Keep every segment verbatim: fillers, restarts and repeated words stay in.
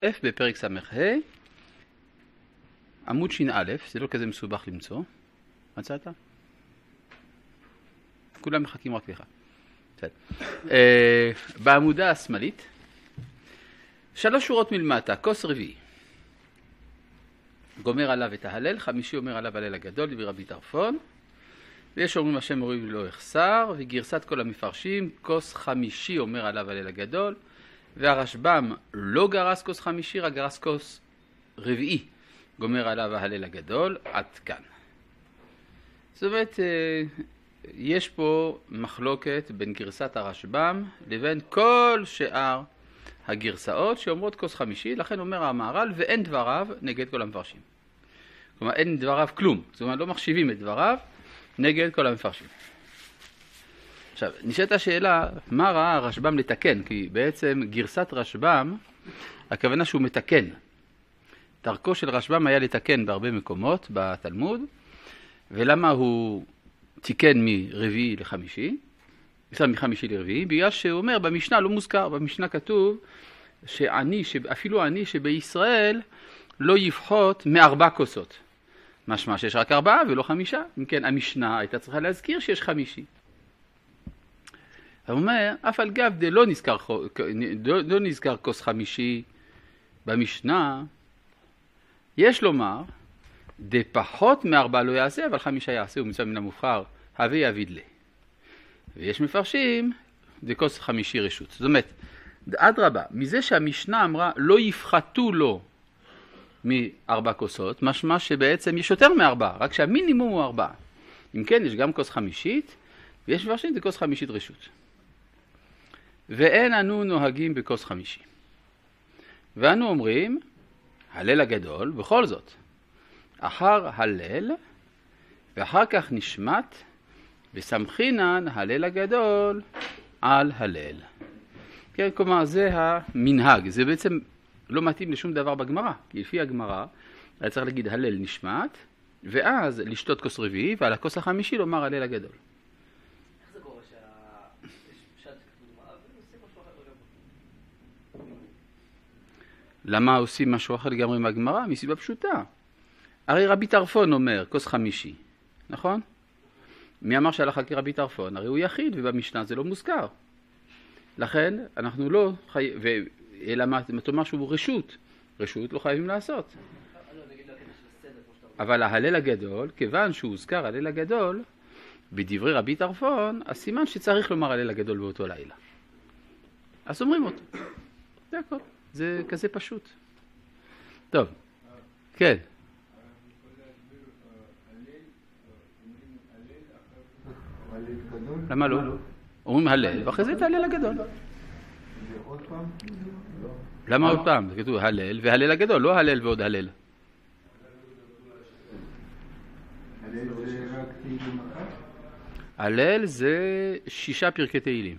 F בפרק סמך ה', עמוד שין א', זה לא כזה מסובך למצוא. מצאת? כולם מחכים רק לך. בעמודה השמאלית, שלוש שורות מלמטה, כוס רביעי. גומר עליו את ההלל, חמישי אומר עליו הלל הגדול, דברי רבי טרפון. ויש אומרים השם אומרים לא יחסר, וגרסת כל המפרשים, כוס חמישי אומר עליו הלל הגדול, והרשב"ם לא גרס כוס חמישי, רק גרס כוס רביעי, גומר עליו ההלל הגדול, עד כאן. זאת אומרת, יש פה מחלוקת בין גרסת הרשב"ם לבין כל שאר הגרסאות שאומרות כוס חמישי, לכן אומר המהר"ל, ואין דבריו נגד כל המפרשים. כלומר, אין דבריו כלום, זאת אומרת, לא מחשיבים את דבריו נגד כל המפרשים. עכשיו, נשאלת השאלה, מה ראה הרשב"ם לתקן? כי בעצם גרסת רשב"ם, הכוונה שהוא מתקן. דרכו של רשב"ם היה לתקן בהרבה מקומות בתלמוד, ולמה הוא תיקן מרביעי לחמישי? מחמישי לרביעי, בגלל שהוא אומר, במשנה לא מוזכר, במשנה כתוב שאני, אפילו אני שבישראל לא יפחות מארבע כוסות. משמע שיש רק ארבעה ולא חמישה. אם כן, המשנה הייתה צריכה להזכיר שיש חמישי. הוא אומר, אף על גב דה לא נזכר, לא נזכר כוס חמישי במשנה, יש לומר, דה פחות מארבע לא יעשה, אבל חמישה יעשה, ומצא מן המובחר, הווה יביד לה. ויש מפרשים, דה כוס חמישי רשות. זאת אומרת, עד רבה, מזה שהמשנה אמרה, לא יפחתו לו מארבע כוסות, משמע שבעצם יש יותר מארבע, רק שהמינימום הוא ארבע. אם כן, יש גם כוס חמישית, ויש מפרשים, זה כוס חמישית רשות. ואין אנו נוהגים בכוס חמישי. ואנו אומרים, הלל הגדול, בכל זאת, אחר הלל, ואחר כך נשמט, וסמכינן הלל הגדול על הלל. כן, כלומר, זה המנהג. זה בעצם לא מתאים לשום דבר בגמרא. כי לפי הגמרא, היה צריך להגיד הלל נשמט, ואז לשתות כוס רביעי, ועל הכוס החמישי לומר הלל הגדול. איך זה קורה שהפשט כתוב גמרא, ועושים משהו אחר לגמרי? למה עושים משהו אחר לגמרי מהגמרא? מסיבה פשוטה. הרי רבי טרפון אומר כוס חמישי, נכון? מי אמר שהלכה כרבי טרפון? הרי הוא יחיד, ובמשנה זה לא מוזכר. לכן אנחנו לא חייבים, אלא מה תאמר שהוא רשות, רשות לא חייבים לעשות. אבל ההלל הגדול, כיוון שהוא הוזכר הלל הגדול, בדברי רבי טרפון, הסימן שצריך לומר הלל הגדול באותו לילה. אז אומרים אותו. זה הכל. זה כזה פשוט. טוב. כן. למה לא? אומרים הלל, ואחרי זה את ההלל הגדול. למה עוד פעם? זה כתוב הלל והלל הגדול, לא הלל ועוד הלל. הלל זה שישה פרקי תהילים.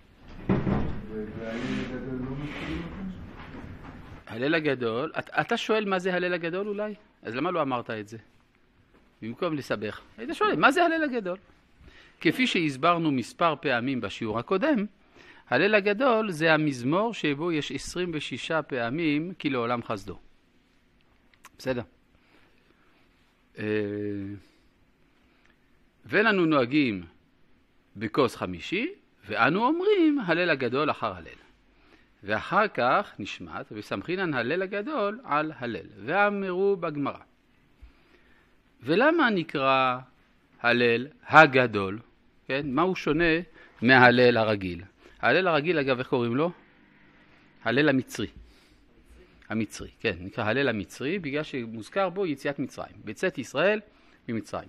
הלל הגדול, אתה שואל מה זה הלל הגדול אולי? אז למה לא אמרת את זה? במקום לסבך. היית שואל, מה זה הלל הגדול? כפי שהסברנו מספר פעמים בשיעור הקודם, הלל הגדול זה המזמור שבו יש עשרים ושש פעמים כי לעולם חסדו. בסדר? ולנו נוהגים בכוס חמישי, ואנו אומרים הלל הגדול אחר הלל. ואחר כך נשמט, וסמכינן הלל הגדול על הלל. ואמרו בגמרא. ולמה נקרא הלל הגדול? כן? מה הוא שונה מההלל הרגיל? ההלל הרגיל, אגב, איך קוראים לו? הלל המצרי. המצרי, כן, נקרא הלל המצרי, בגלל שמוזכר בו יציאת מצרים. בצאת ישראל ממצרים.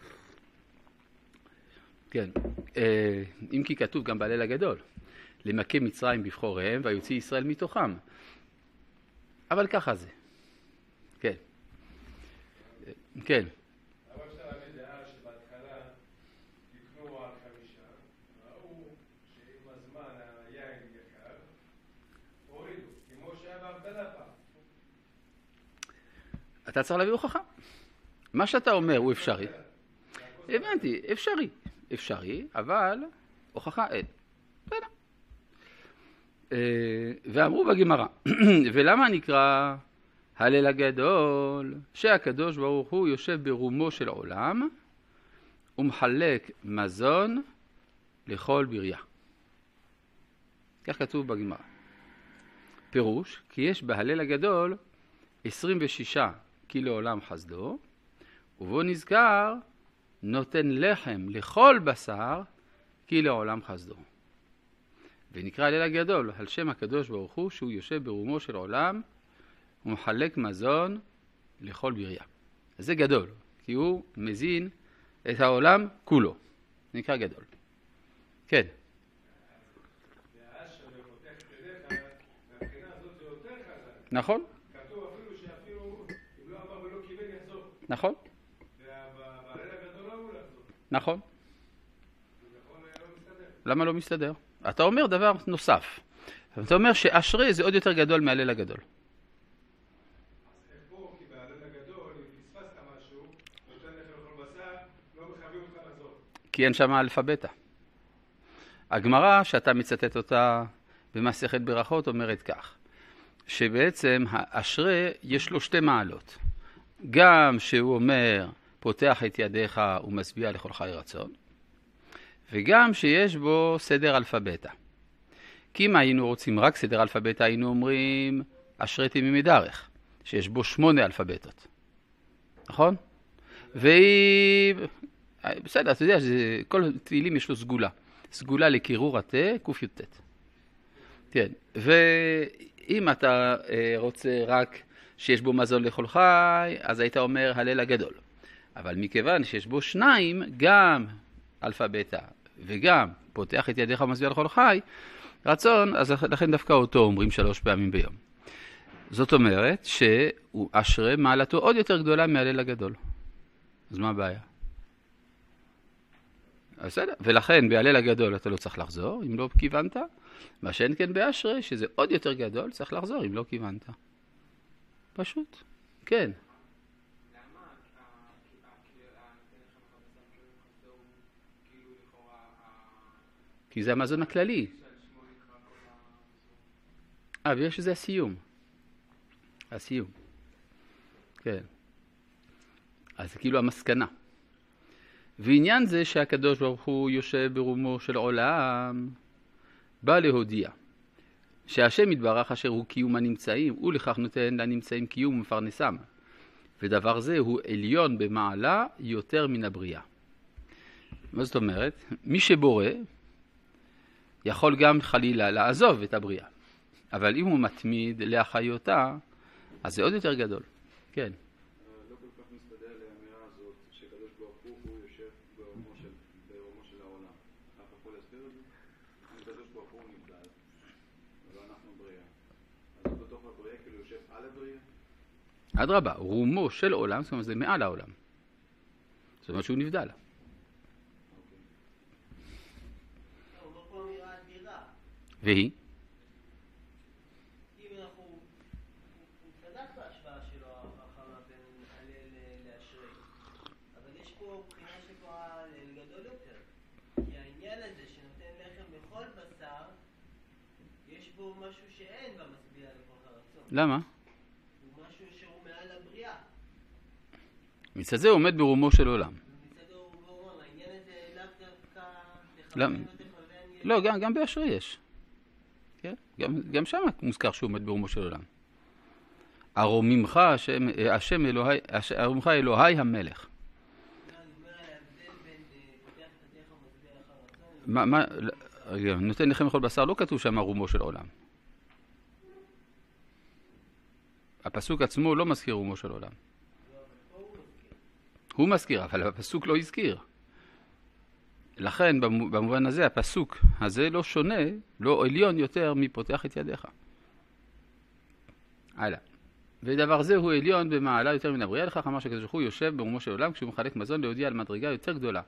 כן, אם כי כתוב גם בהלל הגדול, למכה מצרים בבחוריהם ויוציא ישראל מתוכם. אבל ככה זה. כן. כן. אתה צריך להביא הוכחה. מה שאתה אומר הוא אפשרי. הבנתי, אפשרי. אפשרי, אבל הוכחה אין. בסדר. ואמרו בגמרא, ולמה נקרא הלל הגדול? שהקדוש ברוך הוא יושב ברומו של עולם ומחלק מזון לכל בריה. כך כתוב בגמרא. פירוש, כי יש בהלל הגדול עשרים ושישה כי לעולם חסדו, ובו נזכר נותן לחם לכל בשר כי לעולם חסדו. ונקרא הלל הגדול על שם הקדוש ברוך הוא שהוא יושב ברומו של עולם ומחלק מזון לכל בריה. אז זה גדול, כי הוא מזין את העולם כולו. זה נקרא גדול. כן. נכון? כתוב אפילו שאפילו אם לא אמר ולא כיוון יחזור. נכון. ובהלל הגדול לא אמור לחזור. נכון. נכון, לא מסתדר. למה לא מסתדר? אתה אומר דבר נוסף. אתה אומר שאשרי זה עוד יותר גדול מהלל הגדול. אז איך פה, כי בהלל הגדול, אם פספסת משהו, נותן לך לכל בשר, לא מחייבים אותך לחזור. כי אין שם אלפא בטא. הגמרא שאתה מצטט אותה במסכת ברכות אומרת כך, שבעצם האשרי יש לו שתי מעלות. גם שהוא אומר פותח את ידיך ומשביע לכל חי רצון, וגם שיש בו סדר אלפא בטא. כי אם היינו רוצים רק סדר אלפא בטא, היינו אומרים אשרי תמימי דרך, שיש בו שמונה אלפא בטות. נכון? והיא... בסדר, אתה יודע, כל תהילים יש לו סגולה. סגולה לקירור התה, ק"ט. כן, ואם אתה רוצה רק שיש בו מזון לכל חי, אז היית אומר הלל הגדול. אבל מכיוון שיש בו שניים, גם אלפא בטא וגם פותח את ידיך ומשביע לכל חי, רצון, אז לכן דווקא אותו אומרים שלוש פעמים ביום. זאת אומרת שהוא אשרי מעלתו עוד יותר גדולה מהלל הגדול. אז מה הבעיה? בסדר, ולכן בהלל הגדול אתה לא צריך לחזור אם לא כיוונת, מה שאין כן באשרי שזה עוד יותר גדול צריך לחזור אם לא כיוונת. פשוט, כן. כי זה המזון הכללי. אה, ויש שזה הסיום. הסיום. כן. אז זה כאילו המסקנה. ועניין זה שהקדוש ברוך הוא יושב ברומו של עולם, בא להודיע שהשם יתברך אשר הוא קיום הנמצאים, ולכך נותן לנמצאים קיום ומפרנסם. ודבר זה הוא עליון במעלה יותר מן הבריאה. מה זאת אומרת? מי שבורא יכול גם חלילה לעזוב את הבריאה. אבל אם הוא מתמיד להחיותה, אז זה עוד יותר גדול. כן. לא כל כך מסתדר לאמירה הזאת שקדוש ברוך הוא הוא יושב ברומו של, ברומו של העולם. אתה יכול להסביר את זה? אם קדוש ברוך הוא נבדל, ואנחנו בריאה. אז הוא בתוך הבריאה כאילו יושב על הבריאה? אדרבה, רומו של עולם, זאת אומרת זה מעל העולם. זאת אומרת שהוא נבדל. והיא? אם אנחנו... הוא צדק בהשוואה שלו החמה בין הלל לאשרי. אבל יש פה בחינה שפה הלל גדול יותר. כי העניין הזה שנותן לחם לכל בשר, יש בו משהו שאין במשביע לכל הרצון. למה? הוא משהו שהוא מעל הבריאה. מצד זה הוא עומד ברומו של עולם. מצד הוא אומר, העניין הזה לאו דווקא... למה? לא, גם, גם באשרי יש. כן? גם, גם שם מוזכר שהוא עומד ברומו של עולם. ארוממך השם, השם אלוהי, ארוממך אלוהי המלך. מה, מה, נותן לכם לכל בשר, לא כתוב שם רומו של עולם. הפסוק עצמו לא מזכיר רומו של עולם. הוא מזכיר, אבל הפסוק לא הזכיר. לכן במובן הזה הפסוק הזה לא שונה, לא עליון יותר מפותח את ידיך. הלאה. ודבר זה הוא עליון במעלה יותר מן הבריאה, לכך אמר שהקדוש ברוך הוא יושב ברומו של עולם כשהוא מחלק מזון להודיע על מדרגה יותר גדולה.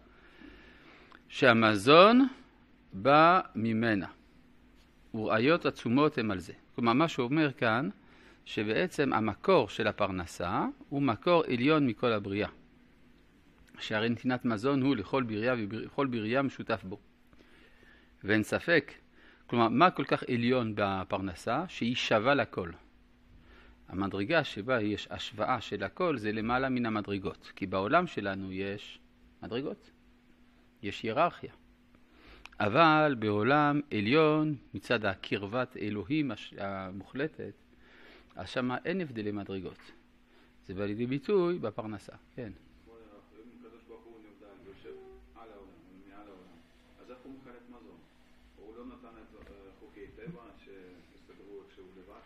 שהמזון בא ממנה. וראיות עצומות הם על זה. כלומר מה שהוא אומר כאן, שבעצם המקור של הפרנסה הוא מקור עליון מכל הבריאה. שהרי נתינת מזון הוא לכל בריה וכל בריה משותף בו. ואין ספק, כלומר, מה כל כך עליון בפרנסה? שהיא שווה לכל. המדרגה שבה יש השוואה של הכל זה למעלה מן המדרגות. כי בעולם שלנו יש מדרגות. יש היררכיה. אבל בעולם עליון, מצד הקרבת אלוהים המוחלטת, אז שמה אין הבדלי מדרגות. זה בא לידי ביטוי בפרנסה. כן. אם הקדוש ברוך הוא נבדל ויושב על העולם, מעל העולם, אז איך הוא מחלק מזון? הוא לא נתן את חוקי טבע שהסתדרו איכשהו לבד?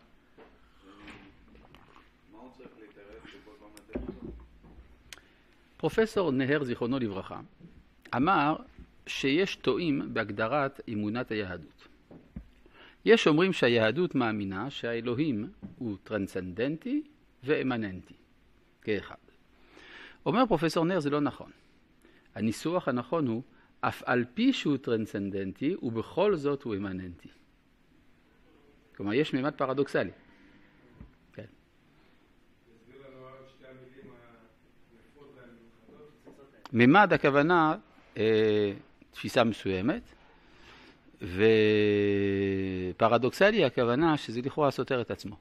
מה הוא צריך להתערב שכל פעם לתת מזון? פרופסור נהר, זיכרונו לברכה, אמר שיש טועים בהגדרת אמונת היהדות. יש אומרים שהיהדות מאמינה שהאלוהים הוא טרנסצנדנטי ואמננטי, כאחד. אומר פרופסור נהר, זה לא נכון. הניסוח הנכון הוא, אף על פי שהוא טרנסצנדנטי, ובכל זאת הוא אמננטי. כלומר, יש ממד פרדוקסלי. כן. תסביר לנו עוד שתי המילים היפות והמיוחדות. ממד הכוונה אה, תפיסה מסוימת, ופרדוקסלי הכוונה שזה לכאורה סותר את עצמו.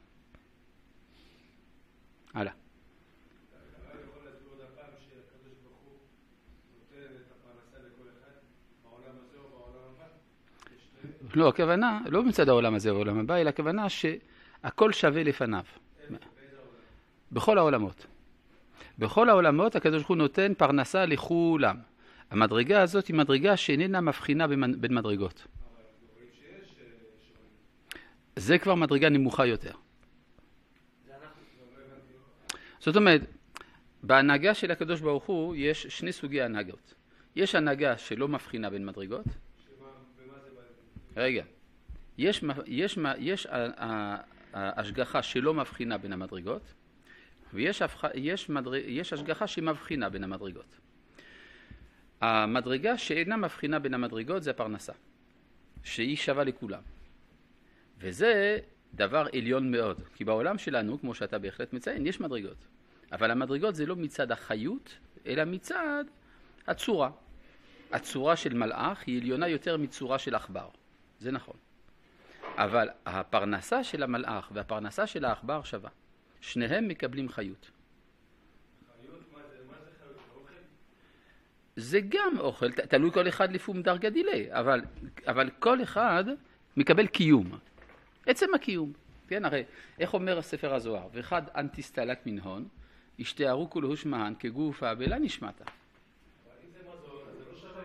הלאה. אתה יכול להסביר עוד הפעם שהקדוש ברוך הוא נותן את הפרנסה לכל אחד בעולם הזה או בעולם הבא? יש שתי... לא, הכוונה, לא מצד העולם הזה והעולם הבא, אלא הכוונה שהכל שווה לפניו. באיזה עולם? בכל העולמות. בכל העולמות הקדוש ברוך הוא נותן פרנסה לכולם. המדרגה הזאת היא מדרגה שאיננה מבחינה בין מדרגות. אבל אנחנו רואים שיש שונים. זה כבר מדרגה נמוכה יותר. זה אנחנו. לא הבנתי. זאת אומרת, בהנהגה של הקדוש ברוך הוא יש שני סוגי הנהגות. יש הנהגה שלא מבחינה בין מדרגות. שמה, ומה זה בא? רגע. יש, יש, יש השגחה שלא מבחינה בין המדרגות, ויש יש מדרג, יש השגחה שמבחינה בין המדרגות. המדרגה שאינה מבחינה בין המדרגות זה הפרנסה, שהיא שווה לכולם. וזה דבר עליון מאוד, כי בעולם שלנו, כמו שאתה בהחלט מציין, יש מדרגות. אבל המדרגות זה לא מצד החיות, אלא מצד הצורה. הצורה של מלאך היא עליונה יותר מצורה של עכבר. זה נכון. אבל הפרנסה של המלאך והפרנסה של העכבר שווה. שניהם מקבלים חיות. חיות, מה זה? מה זה חיות? אוכל? זה גם אוכל, ת- תלוי כל אחד לפום דרגה דילי, אבל, אבל כל אחד מקבל קיום. עצם הקיום. כן, הרי, איך אומר הספר הזוהר? ואחד אנטיסטלק מנהון, ישתארו כולהו שמען כגוף האבלה נשמתה. אבל אם זה מזון, אז זה לא שווה.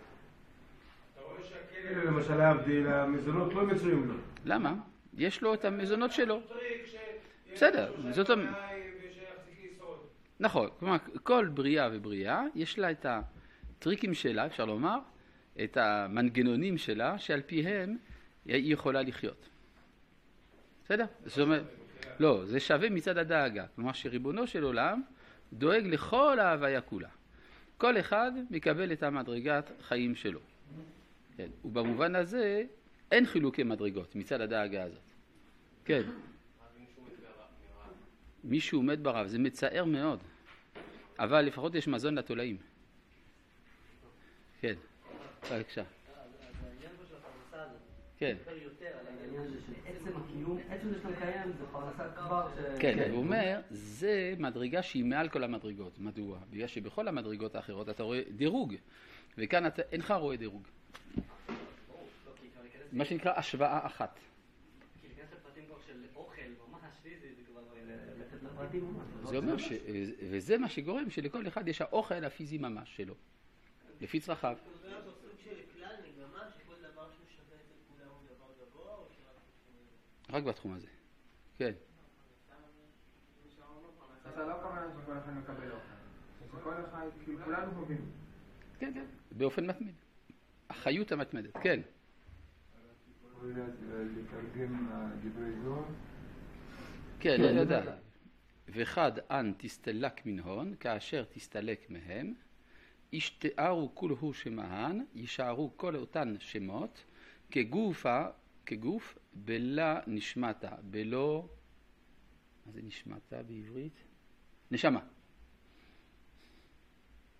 אתה רואה שהכלב למשל להבדיל, המזונות לא מצויים לו. למה? יש לו את המזונות שלו. טריק ש... בסדר, זאת אומרת... ושיחזיק יסוד. נכון, כלומר, כל בריאה ובריאה יש לה את הטריקים שלה, אפשר לומר, את המנגנונים שלה, שעל פיהם היא יכולה לחיות. בסדר? זאת אומרת, לא, זה שווה מצד הדאגה. כלומר, שריבונו של עולם דואג לכל ההוויה כולה. כל אחד מקבל את המדרגת חיים שלו. כן, ובמובן הזה אין חילוקי מדרגות מצד הדאגה הזאת. כן. מישהו מת ברעב, זה מצער מאוד. אבל לפחות יש מזון לתולעים. כן, בבקשה. אז העניין פה של הפרנסה הזאת, כן. מדבר יותר על העניין הזה של עצם הקיום, עצם זה שאתה מקיים, זה פרנסה כבר ש... כן, הוא אומר, זה מדרגה שהיא מעל כל המדרגות. מדוע? בגלל שבכל המדרגות האחרות אתה רואה דירוג, וכאן אתה אינך רואה דירוג. מה שנקרא השוואה אחת. כי להיכנס לפרטים כבר של אוכל, ממש פיזי, זה כבר ללכת לפרטים ממש. זה אומר ש... וזה מה שגורם שלכל אחד יש האוכל הפיזי ממש שלו, לפי צרכיו. זה היה סוג של כלל מגמה שכל דבר שהוא שווה אצל כולם הוא דבר גבוה, או שרק בתחום הזה? רק בתחום הזה. כן. אז זה לא כמובן שכל אחד מקבל אוכל. שכל אחד, כאילו כולנו חווים. כן, כן. באופן מתמיד. החיות המתמדת, כן. לתרגם דברי זוהר. כן, אני יודע. ואחד אן תסתלק מנהון, כאשר תסתלק מהם, ישתארו כולהו שמהן, יישארו כל אותן שמות, כגופה, כגוף, בלה נשמתה, בלא, מה זה נשמתה בעברית? נשמה.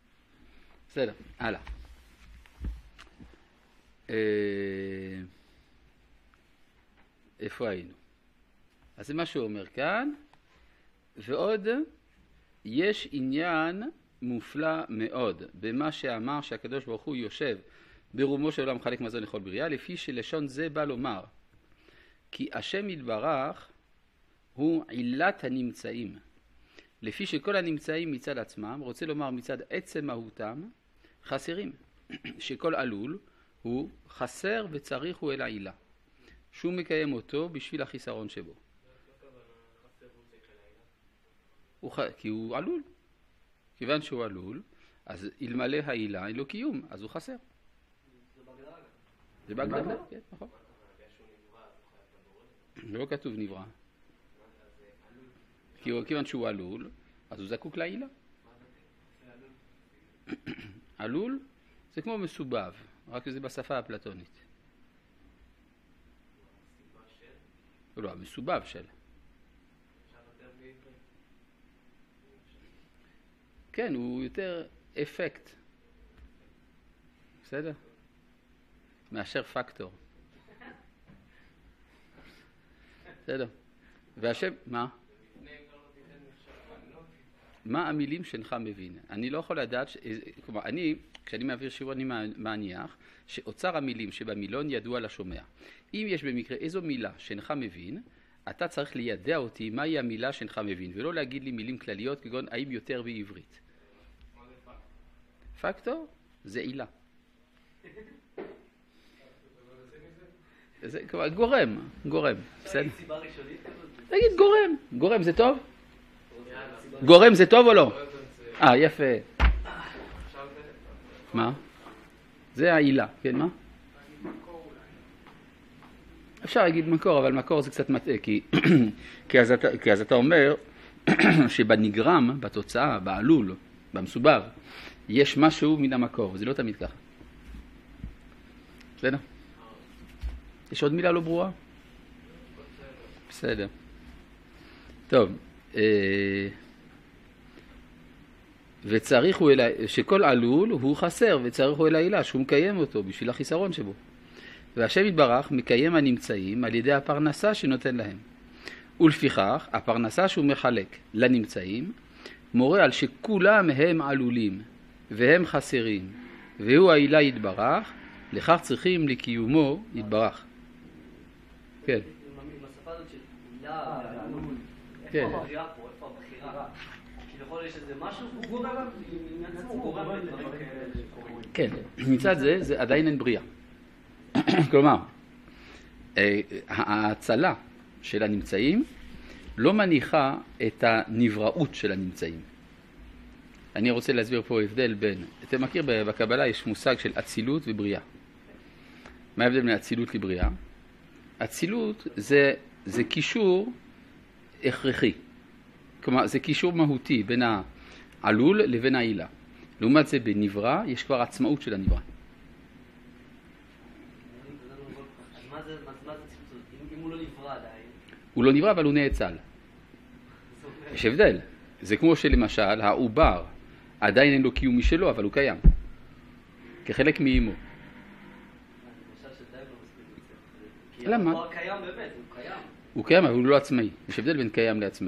בסדר, הלאה. אה, איפה היינו? אז זה מה שהוא אומר כאן, ועוד יש עניין מופלא מאוד במה שאמר שהקדוש ברוך הוא יושב ברומו של עולם מחלק מזון לכל בריאה, לפי שלשון זה בא לומר כי השם יתברך הוא עילת הנמצאים, לפי שכל הנמצאים מצד עצמם, רוצה לומר מצד עצם מהותם, חסרים, שכל עלול הוא חסר וצריך הוא אל העילה, שהוא מקיים אותו בשביל החיסרון שבו. הוא ח... כי הוא עלול. כיוון שהוא עלול, אז אלמלא העילה אין לו קיום, אז הוא חסר. זה בהגדרה, כן, נכון. לא כתוב נברא. כיוון שהוא עלול, אז הוא זקוק לעילה. עלול זה כמו מסובב, רק זה בשפה הפלטונית. לא, המסובב של. כן, הוא יותר אפקט. בסדר? מאשר פקטור. בסדר. והשם, מה? מה המילים שאינך מבין? אני לא יכול לדעת, ש... כלומר, אני, כשאני מעביר שיעור, אני מניח שאוצר המילים שבמילון ידוע לשומע. אם יש במקרה איזו מילה שאינך מבין, אתה צריך לידע אותי מהי המילה שאינך מבין, ולא להגיד לי מילים כלליות כגון האם יותר בעברית. פקטור זה עילה. זה כבר גורם, גורם. בסדר? תגיד גורם, גורם זה טוב? גורם זה טוב או לא? אה, יפה. מה? זה העילה, כן, מה? אפשר להגיד מקור, אבל מקור זה קצת מטעה, כי, כי, אז אתה, כי אז אתה אומר שבנגרם, בתוצאה, בעלול, במסובב, יש משהו מן המקור, זה לא תמיד ככה. בסדר? יש עוד מילה לא ברורה? בסדר. טוב, וצריך הוא אלה, שכל עלול הוא חסר, וצריך הוא אל העילה, שהוא מקיים אותו בשביל החיסרון שבו. והשם יתברך מקיים הנמצאים על ידי הפרנסה שנותן להם. ולפיכך, הפרנסה שהוא מחלק לנמצאים, מורה על שכולם הם עלולים, והם חסרים, והוא העילה יתברך, לכך צריכים לקיומו יתברך. כן. בשפה הזאת של עילה ועלול, איפה הבריאה פה, איפה הבחירה? כביכול יש איזה משהו, הוא גורם, עם עצמו גורם לדברים כאלה שקורים. כן, מצד זה, זה עדיין אין בריאה. כלומר, ההצלה של הנמצאים לא מניחה את הנבראות של הנמצאים. אני רוצה להסביר פה הבדל בין, אתה מכיר בקבלה יש מושג של אצילות ובריאה. מה ההבדל בין אצילות לבריאה? אצילות זה, זה קישור הכרחי. כלומר, זה קישור מהותי בין העלול לבין העילה. לעומת זה בנברא יש כבר עצמאות של הנברא. אז מה זה ציפוצות? אם הוא לא נברא עדיין? הוא לא נברא, אבל הוא נאצל. יש הבדל. זה כמו שלמשל, העובר עדיין אין לו קיום משלו, אבל הוא קיים. כחלק מאימו. למה? הוא קיים באמת, הוא קיים. הוא קיים, אבל הוא לא עצמאי. יש הבדל בין קיים לעצמאי.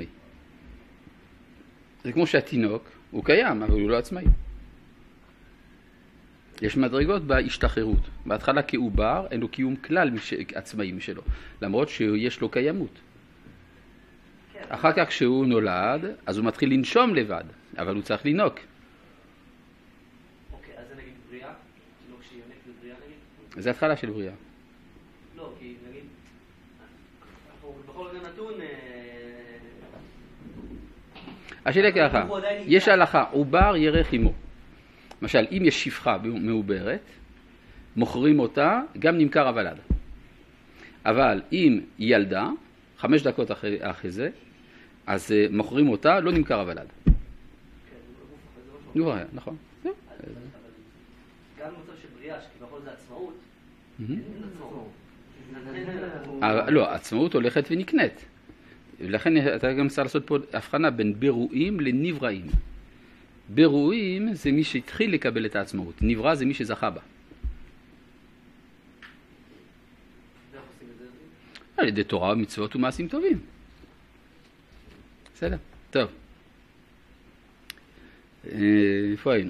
זה כמו שהתינוק, הוא קיים, אבל הוא לא עצמאי. יש מדרגות בהשתחררות. בהתחלה כעובר, אין לו קיום כלל מש... עצמאי משלו, למרות שיש לו קיימות. כן. אחר כך כשהוא נולד, אז הוא מתחיל לנשום לבד, אבל הוא צריך לנוק. אוקיי, אז זה נגיד בריאה? תינוק שיונק זה בריאה נגיד? זה התחלה של בריאה. לא, כי נגיד, בכל רגע נתון... השאלה ככה, יש הלכה, עובר ירך עמו. למשל, אם יש שפחה מעוברת, מוכרים אותה, גם נמכר הוולד. אבל אם היא ילדה, חמש דקות אחרי, אחרי זה, אז מוכרים אותה, לא נמכר הוולד. נברא, נכון. גם במצב של בריאה, שכביכול זה עצמאות, אין עצמאות. לא, עצמאות הולכת ונקנית. ולכן אתה גם צריך לעשות פה הבחנה בין ברואים לנבראים. ברואים זה מי שהתחיל לקבל את העצמאות, נברא זה מי שזכה בה. על ידי תורה ומצוות ומעשים טובים. בסדר? טוב. איפה היינו?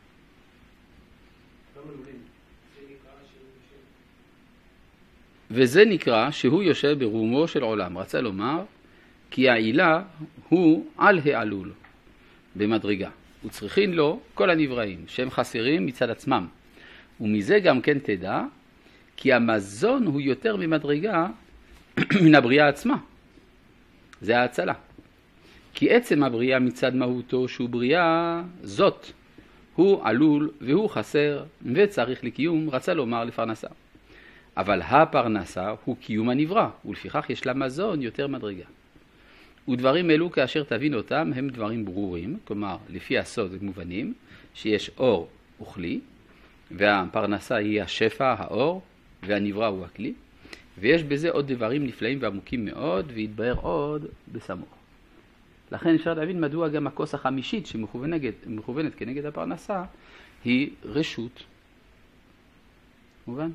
וזה נקרא שהוא יושב ברומו של עולם. רצה לומר כי העילה הוא על העלול במדרגה. וצריכין לו כל הנבראים שהם חסרים מצד עצמם. ומזה גם כן תדע כי המזון הוא יותר ממדרגה מן הבריאה עצמה. זה ההצלה. כי עצם הבריאה מצד מהותו שהוא בריאה זאת, הוא עלול והוא חסר וצריך לקיום, רצה לומר לפרנסה. אבל הפרנסה הוא קיום הנברא, ולפיכך יש לה מזון יותר מדרגה. ודברים אלו כאשר תבין אותם הם דברים ברורים, כלומר לפי הסוד הם מובנים, שיש אור וכלי, והפרנסה היא השפע, האור, והנברא הוא הכלי, ויש בזה עוד דברים נפלאים ועמוקים מאוד, ויתבהר עוד בסמוך. לכן אפשר להבין מדוע גם הכוס החמישית שמכוונת כנגד הפרנסה היא רשות. מובן?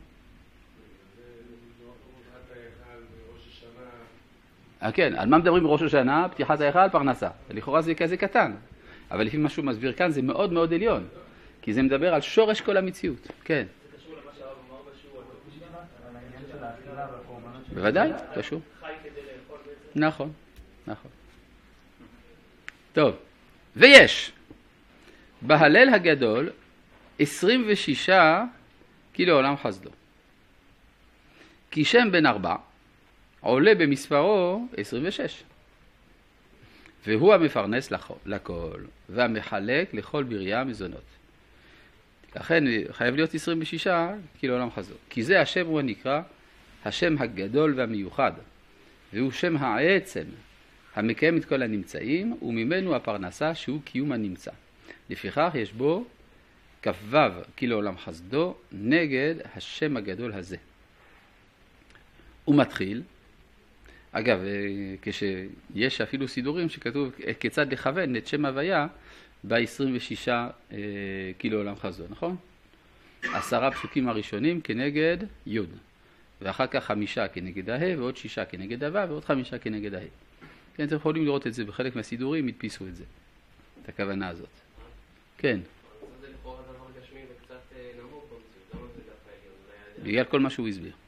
אה, כן, על מה מדברים בראש השנה? פתיחת ההיכל, פרנסה. לכאורה זה כזה קטן, אבל לפי מה שהוא מסביר כאן זה מאוד מאוד עליון, כי זה מדבר על שורש כל המציאות. כן. זה קשור למה שהרב אמר בשיעור על העניין של האכילה והקורבנות של... בוודאי, קשור. חי כדי לאכול בעצם. נכון, נכון. טוב, ויש בהלל הגדול עשרים ושישה קילו עולם חסדו. כי שם בן ארבע עולה במספרו עשרים ושש. והוא המפרנס לכל והמחלק לכל בריה מזונות. לכן חייב להיות עשרים ושישה קילו עולם חסדו. כי זה השם הוא הנקרא השם הגדול והמיוחד. והוא שם העצם המקיים את כל הנמצאים, וממנו הפרנסה שהוא קיום הנמצא. לפיכך יש בו כ"ו קילו עולם חסדו נגד השם הגדול הזה. הוא מתחיל, אגב, כשיש אפילו סידורים שכתוב כיצד לכוון את שם הוויה ב-עשרים ושישה קילו עולם חסדו, נכון? עשרה פסוקים הראשונים כנגד י', ואחר כך חמישה כנגד ה' ועוד שישה כנגד ה' ועוד חמישה כנגד ה'. כן, אתם יכולים לראות את זה בחלק מהסידורים, הדפיסו את זה, את הכוונה הזאת. כן. זה לכאורה דבר גשמי וקצת נמוך במציאות, למה זה דווקא עליון? בגלל כל מה שהוא הסביר.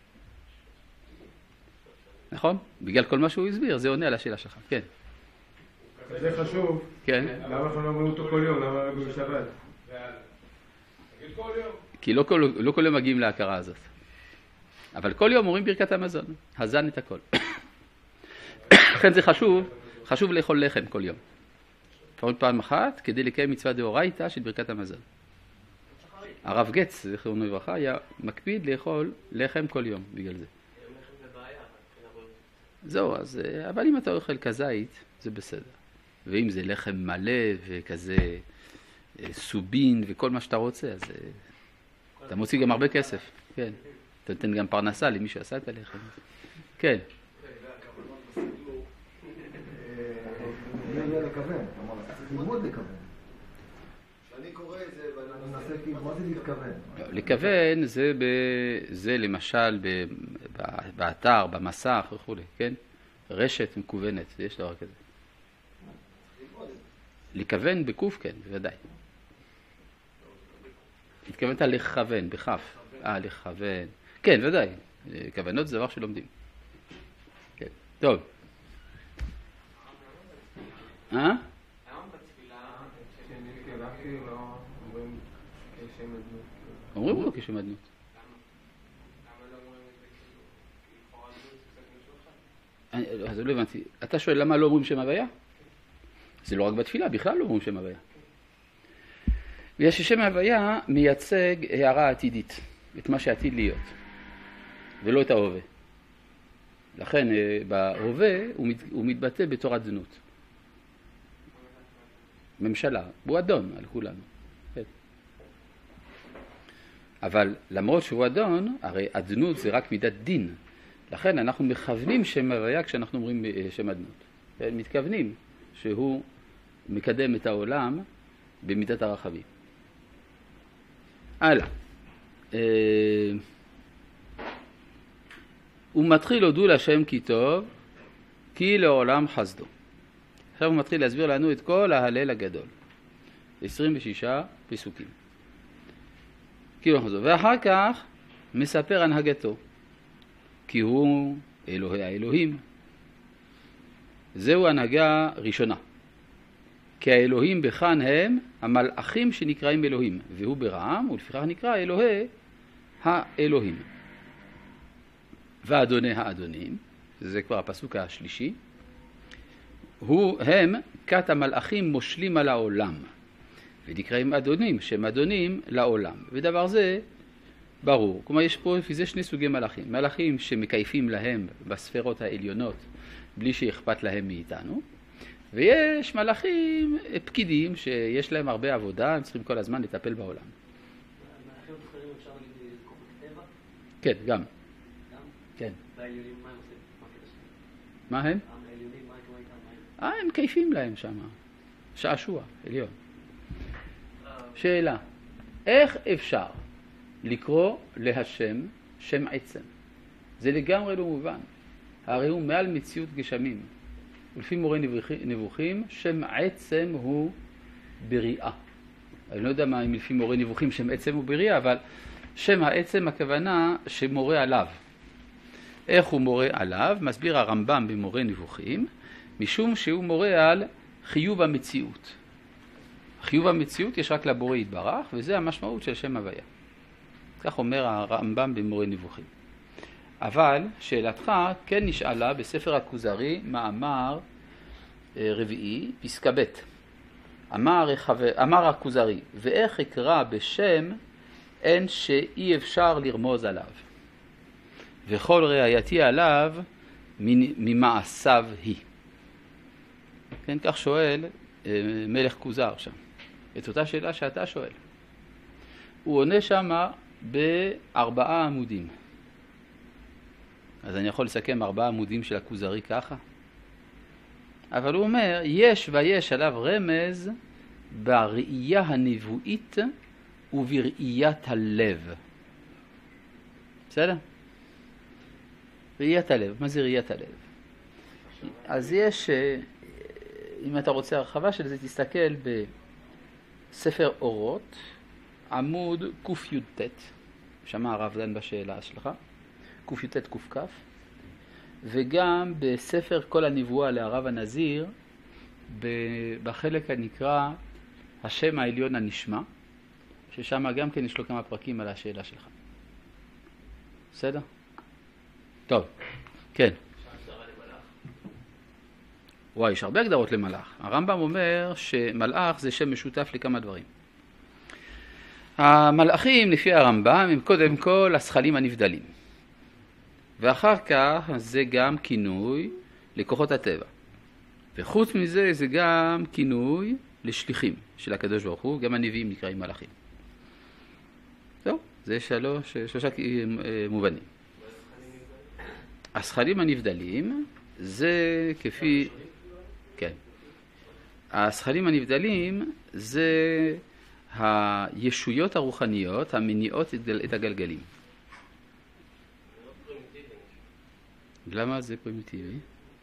נכון? בגלל כל מה שהוא הסביר, זה עונה על השאלה שלך. כן. זה חשוב. כן. למה אנחנו לא אומרים אותו כל יום? למה רק בשבת? תגיד כל יום. כי לא כל, לא כל יום מגיעים להכרה הזאת. אבל כל יום אומרים ברכת המזון, הזן את הכל. לכן זה חשוב, חשוב לאכול לחם כל יום. לפחות פעם אחת, כדי לקיים מצווה דאורייתא של ברכת המזון. הרב גץ, זכרונו לברכה, היה מקפיד לאכול לחם כל יום בגלל זה. זהו, אז, אבל אם אתה אוכל כזית, זה בסדר. ואם זה לחם מלא וכזה סובין וכל מה שאתה רוצה, אז אתה מוציא גם הרבה כסף. כן. אתה נותן גם פרנסה למי שעשה את הלחם. כן. אני יודע לכוון, כלומר, צריך ללמוד לכוון. אני קורא את זה אני מנסה כאילו, מה זה להתכוון? לכוון זה, ב, זה למשל ב, ב, באתר, במסך וכו', כן? רשת מקוונת, יש דבר כזה. לכוון בקוף, כן, בוודאי. התכוונת לכוון, בכף. אה, לכוון. כן, ודאי. כוונות זה דבר שלומדים. כן, טוב. אה? היום בתפילה, כשאני התקלחתי, לא אומרים כשם אדנות. אומרים לו כשם אדנות. למה לא אומרים את זה כאילו, לכאורה אדנות זה קצת משהו אחד? אז לא הבנתי. אתה שואל למה לא אומרים שם הוויה? זה לא רק בתפילה, בכלל לא אומרים שם הוויה. בגלל ששם הוויה מייצג הערה עתידית, את מה שעתיד להיות, ולא את ההווה. לכן בהווה הוא מתבטא בתור אדנות. ממשלה, הוא אדון על כולנו. אבל למרות שהוא אדון, הרי אדנות זה רק מידת דין. לכן אנחנו מכוונים שם הוויה כשאנחנו אומרים שם אדנות. מתכוונים שהוא מקדם את העולם במידת הרחבים. הלאה. הוא מתחיל הודו להשם כי טוב, כי לעולם חסדו. עכשיו הוא מתחיל להסביר לנו את כל ההלל הגדול. עשרים ושישה פסוקים. כי לעולם חסדו. ואחר כך מספר הנהגתו, כי הוא אלוהי האלוהים. זהו הנהגה ראשונה. כי האלוהים בכאן הם המלאכים שנקראים אלוהים, והוא ברעם, ולפיכך נקרא אלוהי האלוהים. ואדוני האדונים, זה כבר הפסוק השלישי, הוא, הם כת המלאכים מושלים על העולם, ונקראים אדונים, שהם אדונים לעולם. ודבר זה ברור. כלומר, יש פה לפי זה שני סוגי מלאכים. מלאכים שמקייפים להם בספרות העליונות, בלי שאכפת להם מאיתנו, ויש מלאכים פקידים שיש להם הרבה עבודה, הם צריכים כל הזמן לטפל בעולם. מלאכים אחרים אפשר להגיד לקרוא בטבע? כן, גם. גם? כן. והעליונים מה הם עושים? מה הקטע שלהם? מה הם? העליונים מה יקרה איתם? מה הם? אה, הם קייפים להם שם. שעשוע, עליון. שאלה, איך אפשר לקרוא להשם שם עצם? זה לגמרי לא מובן. הרי הוא מעל מציאות גשמים. ולפי מורה נבוכים, שם עצם הוא בריאה. אני לא יודע מה אם לפי מורה נבוכים שם עצם הוא בריאה, אבל שם העצם הכוונה שמורה עליו. איך הוא מורה עליו? מסביר הרמב"ם במורה נבוכים, משום שהוא מורה על חיוב המציאות. חיוב המציאות יש רק לבורא יתברך, וזה המשמעות של שם הוויה. כך אומר הרמב"ם במורה נבוכים. אבל שאלתך כן נשאלה בספר הכוזרי, מאמר רביעי, פסקה ב'. אמר, אמר הכוזרי, ואיך אקרא בשם אין שאי אפשר לרמוז עליו. וכל ראייתי עליו ממעשיו היא. כן, כך שואל מלך כוזר שם. את אותה שאלה שאתה שואל. הוא עונה שמה בארבעה עמודים. אז אני יכול לסכם ארבעה עמודים של הכוזרי ככה. אבל הוא אומר, יש ויש עליו רמז בראייה הנבואית ובראיית הלב. בסדר? ראיית הלב. מה זה ראיית הלב? אז יש, אם אתה רוצה הרחבה של זה, תסתכל בספר אורות, עמוד קי"ט, שמע הרב דן בשאלה שלך, קי"ט ק"כ, וגם בספר כל הנבואה לערב הנזיר, בחלק הנקרא השם העליון הנשמע, ששם גם כן יש לו כמה פרקים על השאלה שלך. בסדר? טוב, כן. וואי, יש הרבה הגדרות למלאך. הרמב"ם אומר שמלאך זה שם משותף לכמה דברים. המלאכים לפי הרמב"ם הם קודם כל השכלים הנבדלים. ואחר כך זה גם כינוי לכוחות הטבע. וחוץ מזה זה גם כינוי לשליחים של הקדוש ברוך הוא, גם הנביאים נקראים מלאכים. זהו, זה שלוש, שלושה מובנים. השכלים הנבדלים זה כפי... כן. השכלים הנבדלים זה הישויות הרוחניות המניעות את הגלגלים. למה זה פרימיטיבי?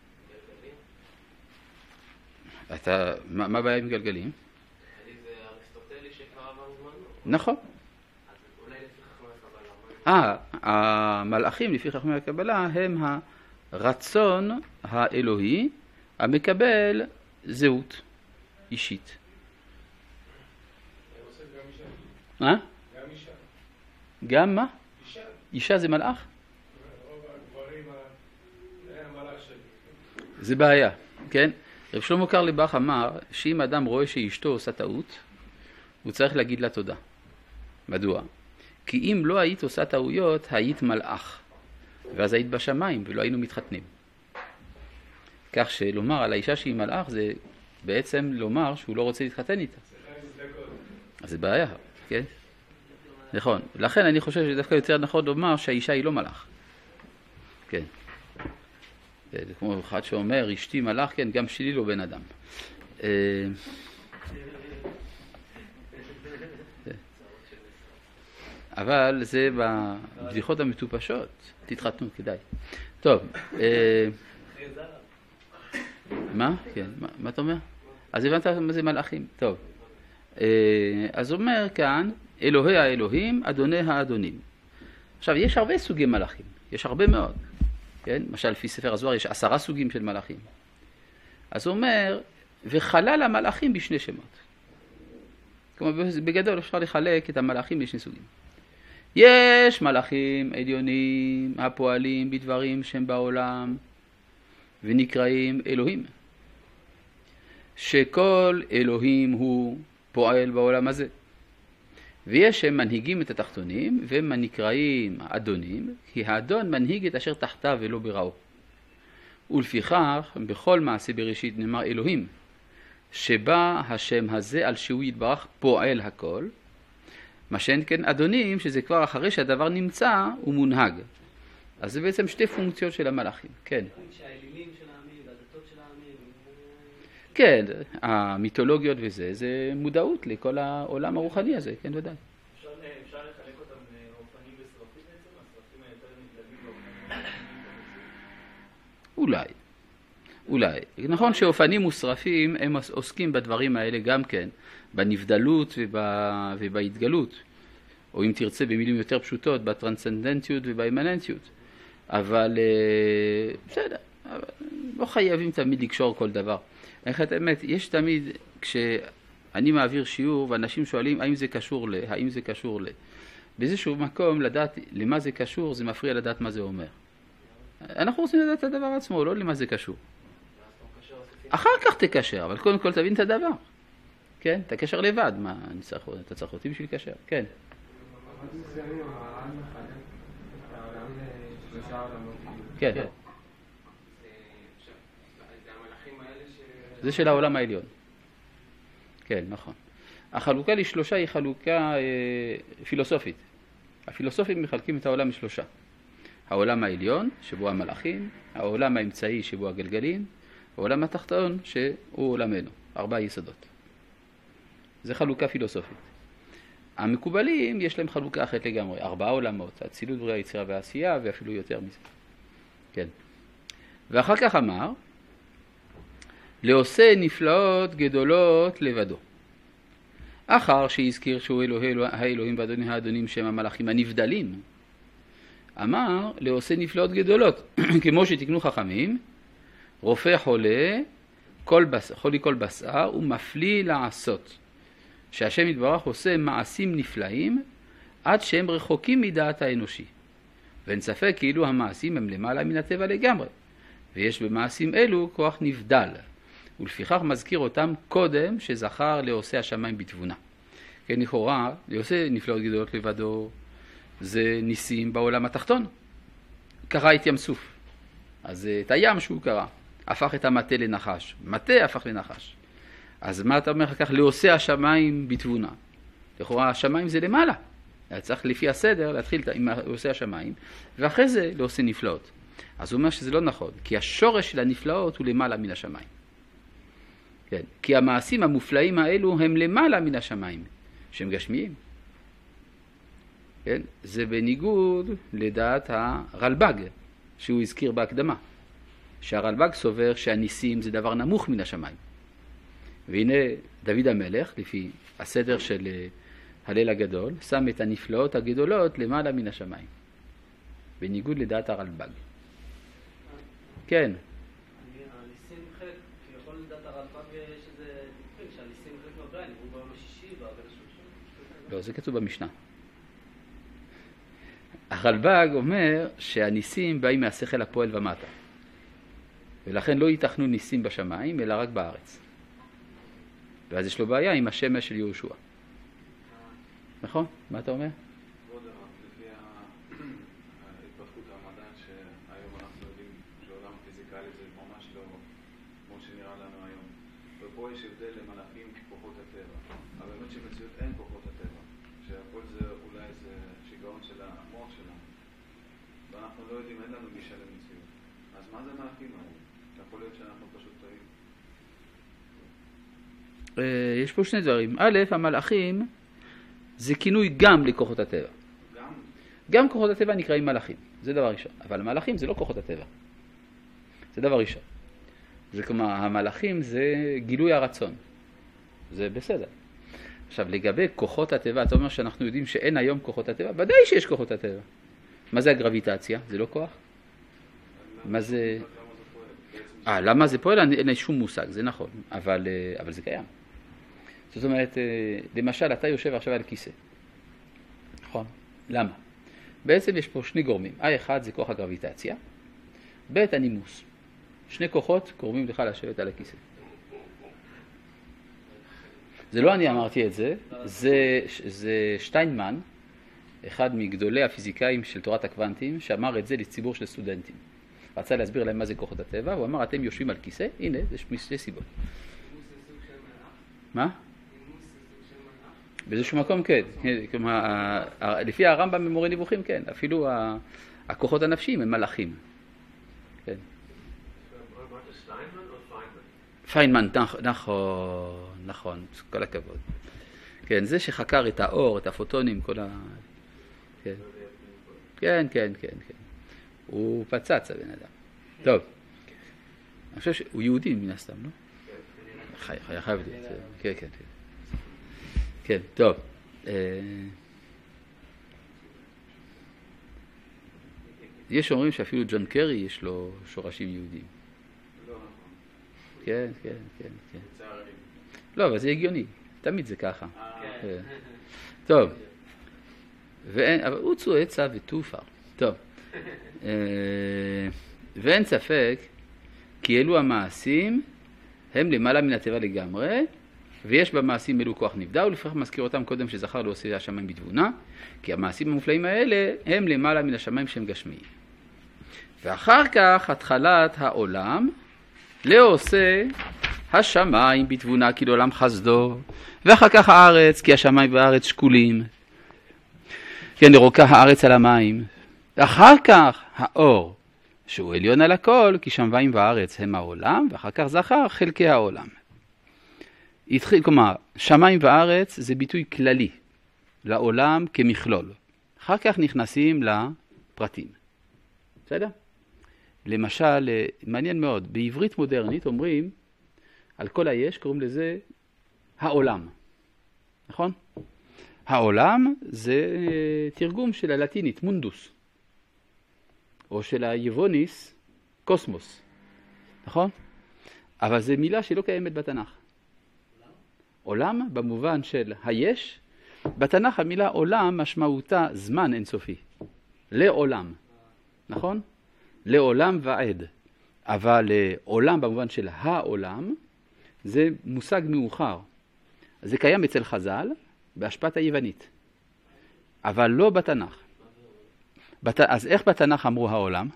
אתה, מה, מה הבעיה עם גלגלים? זה אריסטוטלי שקרה בזמנו. נכון. אז אולי לפי חכמי הקבלה. אה, המלאכים לפי חכמי הקבלה הם הרצון האלוהי המקבל זהות אישית. אני עושה גם אישה. אה? גם אישה. גם מה? אישה. אישה זה מלאך? רוב הגברים, זה המלאך שלי. זה בעיה, כן? רב שלמה קרליבך אמר שאם אדם רואה שאשתו עושה טעות, הוא צריך להגיד לה תודה. מדוע? כי אם לא היית עושה טעויות, היית מלאך. ואז היית בשמיים ולא היינו מתחתנים. כך שלומר על האישה שהיא מלאך זה בעצם לומר שהוא לא רוצה להתחתן איתה. אז זה בעיה, כן? נכון. לכן אני חושב שדווקא יותר נכון לומר שהאישה היא לא מלאך. כן. זה כמו אחד שאומר, אשתי מלאך, כן, גם שלי לא בן אדם. אבל זה בבדיחות המטופשות. תתחתנו, כדאי. טוב, אה, מה? כן, מה, מה אתה אומר? אז הבנת מה זה מלאכים? טוב. אה, אז אומר כאן, אלוהי האלוהים, אדוני האדונים. עכשיו, יש הרבה סוגי מלאכים, יש הרבה מאוד. כן? למשל, לפי ספר הזוהר יש עשרה סוגים של מלאכים. אז הוא אומר, וחלל המלאכים בשני שמות. כלומר, בגדול אפשר לחלק את המלאכים לשני סוגים. יש מלאכים עליונים הפועלים בדברים שהם בעולם ונקראים אלוהים. שכל אלוהים הוא פועל בעולם הזה. ויש שהם מנהיגים את התחתונים והם נקראים אדונים, כי האדון מנהיג את אשר תחתיו ולא בראו. ולפיכך בכל מעשה בראשית נאמר אלוהים, שבא השם הזה על שהוא יתברך פועל הכל, מה שאין כן אדונים, שזה כבר אחרי שהדבר נמצא הוא מונהג. אז זה בעצם שתי פונקציות של המלאכים. כן. שהאלילים של העמים והדתות של העמים. כן, המיתולוגיות וזה, זה מודעות לכל העולם הרוחני הזה, כן ודאי. אפשר לחלק אותם לאופנים ושרפים בעצם? השרפים היותר נגלבים לאופנים? אולי. אולי. נכון שאופנים ושרפים הם עוסקים בדברים האלה גם כן, בנבדלות ובהתגלות, או אם תרצה במילים יותר פשוטות, בטרנסצנדנטיות ובאימננטיות. אבל בסדר, לא חייבים תמיד לקשור כל דבר. את האמת, יש תמיד, כשאני מעביר שיעור ואנשים שואלים האם זה קשור ל, האם זה קשור ל. באיזשהו מקום לדעת למה זה קשור, זה מפריע לדעת מה זה אומר. אנחנו רוצים לדעת את הדבר עצמו, לא למה זה קשור. אחר כך תקשר, אבל קודם כל תבין את הדבר. כן? אתה קשר לבד, מה, אני צריך, אתה צריך אותי בשביל לקשר. כן. כן. זה של העולם העליון. כן, נכון. החלוקה לשלושה היא חלוקה אה, פילוסופית. הפילוסופים מחלקים את העולם לשלושה. העולם העליון, שבו המלאכים, העולם האמצעי, שבו הגלגלים, העולם התחתון, שהוא עולמנו. ארבעה יסודות. זה חלוקה פילוסופית. המקובלים, יש להם חלוקה אחרת לגמרי. ארבעה עולמות, אצילות, בריאה, יצירה ועשייה, ואפילו יותר מזה. כן. ואחר כך אמר, לעושה נפלאות גדולות לבדו. אחר שהזכיר שהוא אלוהי האלוהים ואדוני האדונים שהם המלאכים הנבדלים, אמר לעושה נפלאות גדולות, כמו שתקנו חכמים, רופא חולה, כל בס... חולי כל בשר, ומפליא לעשות. שהשם יתברך עושה מעשים נפלאים, עד שהם רחוקים מדעת האנושי. ואין ספק כאילו המעשים הם למעלה מן הטבע לגמרי. ויש במעשים אלו כוח נבדל. ולפיכך מזכיר אותם קודם שזכר לעושה השמיים בתבונה. כן, לכאורה, לעושה נפלאות גדולות לבדו, זה ניסים בעולם התחתון. קרא את ים סוף. אז את הים שהוא קרא, הפך את המטה לנחש. מטה הפך לנחש. אז מה אתה אומר כך? לעושה השמיים בתבונה. לכאורה השמיים זה למעלה. צריך לפי הסדר להתחיל עם עושה השמיים, ואחרי זה לעושה נפלאות. אז הוא אומר שזה לא נכון, כי השורש של הנפלאות הוא למעלה מן השמיים. כן, כי המעשים המופלאים האלו הם למעלה מן השמיים, שהם גשמיים. כן, זה בניגוד לדעת הרלב"ג, שהוא הזכיר בהקדמה. שהרלב"ג סובר שהניסים זה דבר נמוך מן השמיים. והנה דוד המלך, לפי הסדר של הליל הגדול, שם את הנפלאות הגדולות למעלה מן השמיים. בניגוד לדעת הרלב"ג. כן. הניסים חלק, כי יכול לדעת הרלב"ג שזה נקרא, שהניסים חלק מהבריאה, נראו ביום השישי, בהרגל השלושים. לא, זה כתוב במשנה. הרלב"ג אומר שהניסים באים מהשכל הפועל ומטה. ולכן לא ייתכנו ניסים בשמיים, אלא רק בארץ. ואז יש לו בעיה עם השמש של יהושע. נכון? מה אתה אומר? כבוד הרב, לפי ההתפתחות המדע שהיום אנחנו יודעים שעולם פיזיקלי זה ממש לא כמו שנראה לנו היום. ופה יש הבדל למלאכים ככוחות הטבע. אבל באמת שבמציאות אין כוחות הטבע. שהכל זה אולי זה שיגעון של המוח שלנו. ואנחנו לא יודעים, אין לנו גישה למציאות. אז מה זה מלאכים האלה? יכול להיות שאנחנו פשוט טועים. יש פה שני דברים. א', המלאכים זה כינוי גם לכוחות הטבע. גם כוחות הטבע נקראים מלאכים, זה דבר ראשון. אבל מלאכים זה לא כוחות הטבע. זה דבר ראשון. זה כלומר, המלאכים זה גילוי הרצון. זה בסדר. עכשיו, לגבי כוחות הטבע, אתה אומר שאנחנו יודעים שאין היום כוחות הטבע? ודאי שיש כוחות הטבע. מה זה הגרביטציה? זה לא כוח? מה זה... אה, למה זה פועל? אין לי שום מושג, זה נכון, אבל, אבל זה קיים. זאת אומרת, למשל, אתה יושב עכשיו על כיסא. נכון? למה? בעצם יש פה שני גורמים. האחד זה כוח הגרביטציה, ב' הנימוס. שני כוחות גורמים לך לשבת על הכיסא. זה לא אני אמרתי את זה, זה, זה שטיינמן, אחד מגדולי הפיזיקאים של תורת הקוונטים, שאמר את זה לציבור של סטודנטים. רצה להסביר להם מה זה כוחות הטבע, הוא אמר, אתם יושבים על כיסא, הנה, זה שתי סיבות. מה? באיזשהו מקום כן, כלומר, לפי הרמב"ם במורה נבוכים כן, אפילו הכוחות הנפשיים הם מלאכים. כן. פיינמן, נכון, נכון, כל הכבוד. כן, זה שחקר את האור, את הפוטונים, כל ה... כן, כן, כן, כן, כן. הוא פצץ הבן אדם. טוב, אני חושב שהוא יהודי מן הסתם, לא? חי, חי, חייב להיות, כן, כן, כן. כן, טוב. יש אומרים שאפילו ג'ון קרי יש לו שורשים יהודיים. כן, כן, כן, כן. לא, אבל זה הגיוני. תמיד זה ככה. טוב. אבל הוא צועצה וטופה. טוב. ואין ספק כי אלו המעשים הם למעלה מן הטבע לגמרי, ויש במעשים אלו כוח נבדל, ולפעמים מזכיר אותם קודם שזכר לא עושה השמיים בתבונה, כי המעשים המופלאים האלה הם למעלה מן השמיים שהם גשמיים. ואחר כך התחלת העולם לא עושה השמיים בתבונה כי לעולם חסדו, ואחר כך הארץ כי השמיים והארץ שקולים, כן, לרוקה הארץ על המים, ואחר כך האור שהוא עליון על הכל כי שמיים והארץ הם העולם, ואחר כך זכר חלקי העולם. התחיל, כלומר, שמיים וארץ זה ביטוי כללי לעולם כמכלול. אחר כך נכנסים לפרטים. בסדר? למשל, מעניין מאוד, בעברית מודרנית אומרים, על כל היש קוראים לזה העולם. נכון? העולם זה תרגום של הלטינית, מונדוס, או של היווניס, קוסמוס. נכון? אבל זו מילה שלא קיימת בתנ"ך. עולם במובן של היש, בתנ"ך המילה עולם משמעותה זמן אינסופי. לעולם. נכון? לעולם ועד. אבל עולם במובן של העולם, זה מושג מאוחר. זה קיים אצל חז"ל, בהשפעת היוונית. אבל לא בתנ"ך. בת... אז איך בתנ"ך אמרו העולם?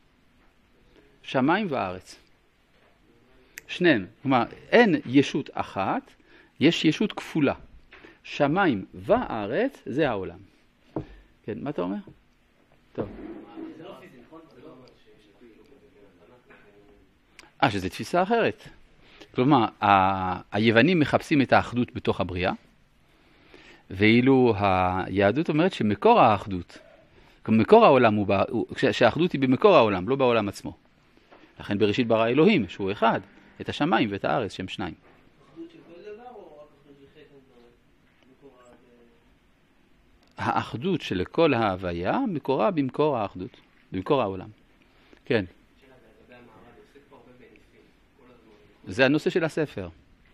שמיים וארץ. שניהם. כלומר, אין ישות אחת, יש ישות כפולה. שמיים וארץ זה העולם. כן, מה אתה אומר? טוב. זה לא פיזי, נכון? זה לא... אה, שזו תפיסה אחרת. כלומר, ה... היוונים מחפשים את האחדות בתוך הבריאה, ואילו היהדות אומרת שמקור האחדות, מקור העולם הוא, שהאחדות היא במקור העולם, לא בעולם עצמו. לכן בראשית ברא אלוהים, שהוא אחד, את השמיים ואת הארץ, שהם שניים. אחדות של כל דבר או רק אחדות של חלק מקור ה... האחדות של כל ההוויה מקורה במקור האחדות, במקור העולם. כן. זה הנושא של הספר.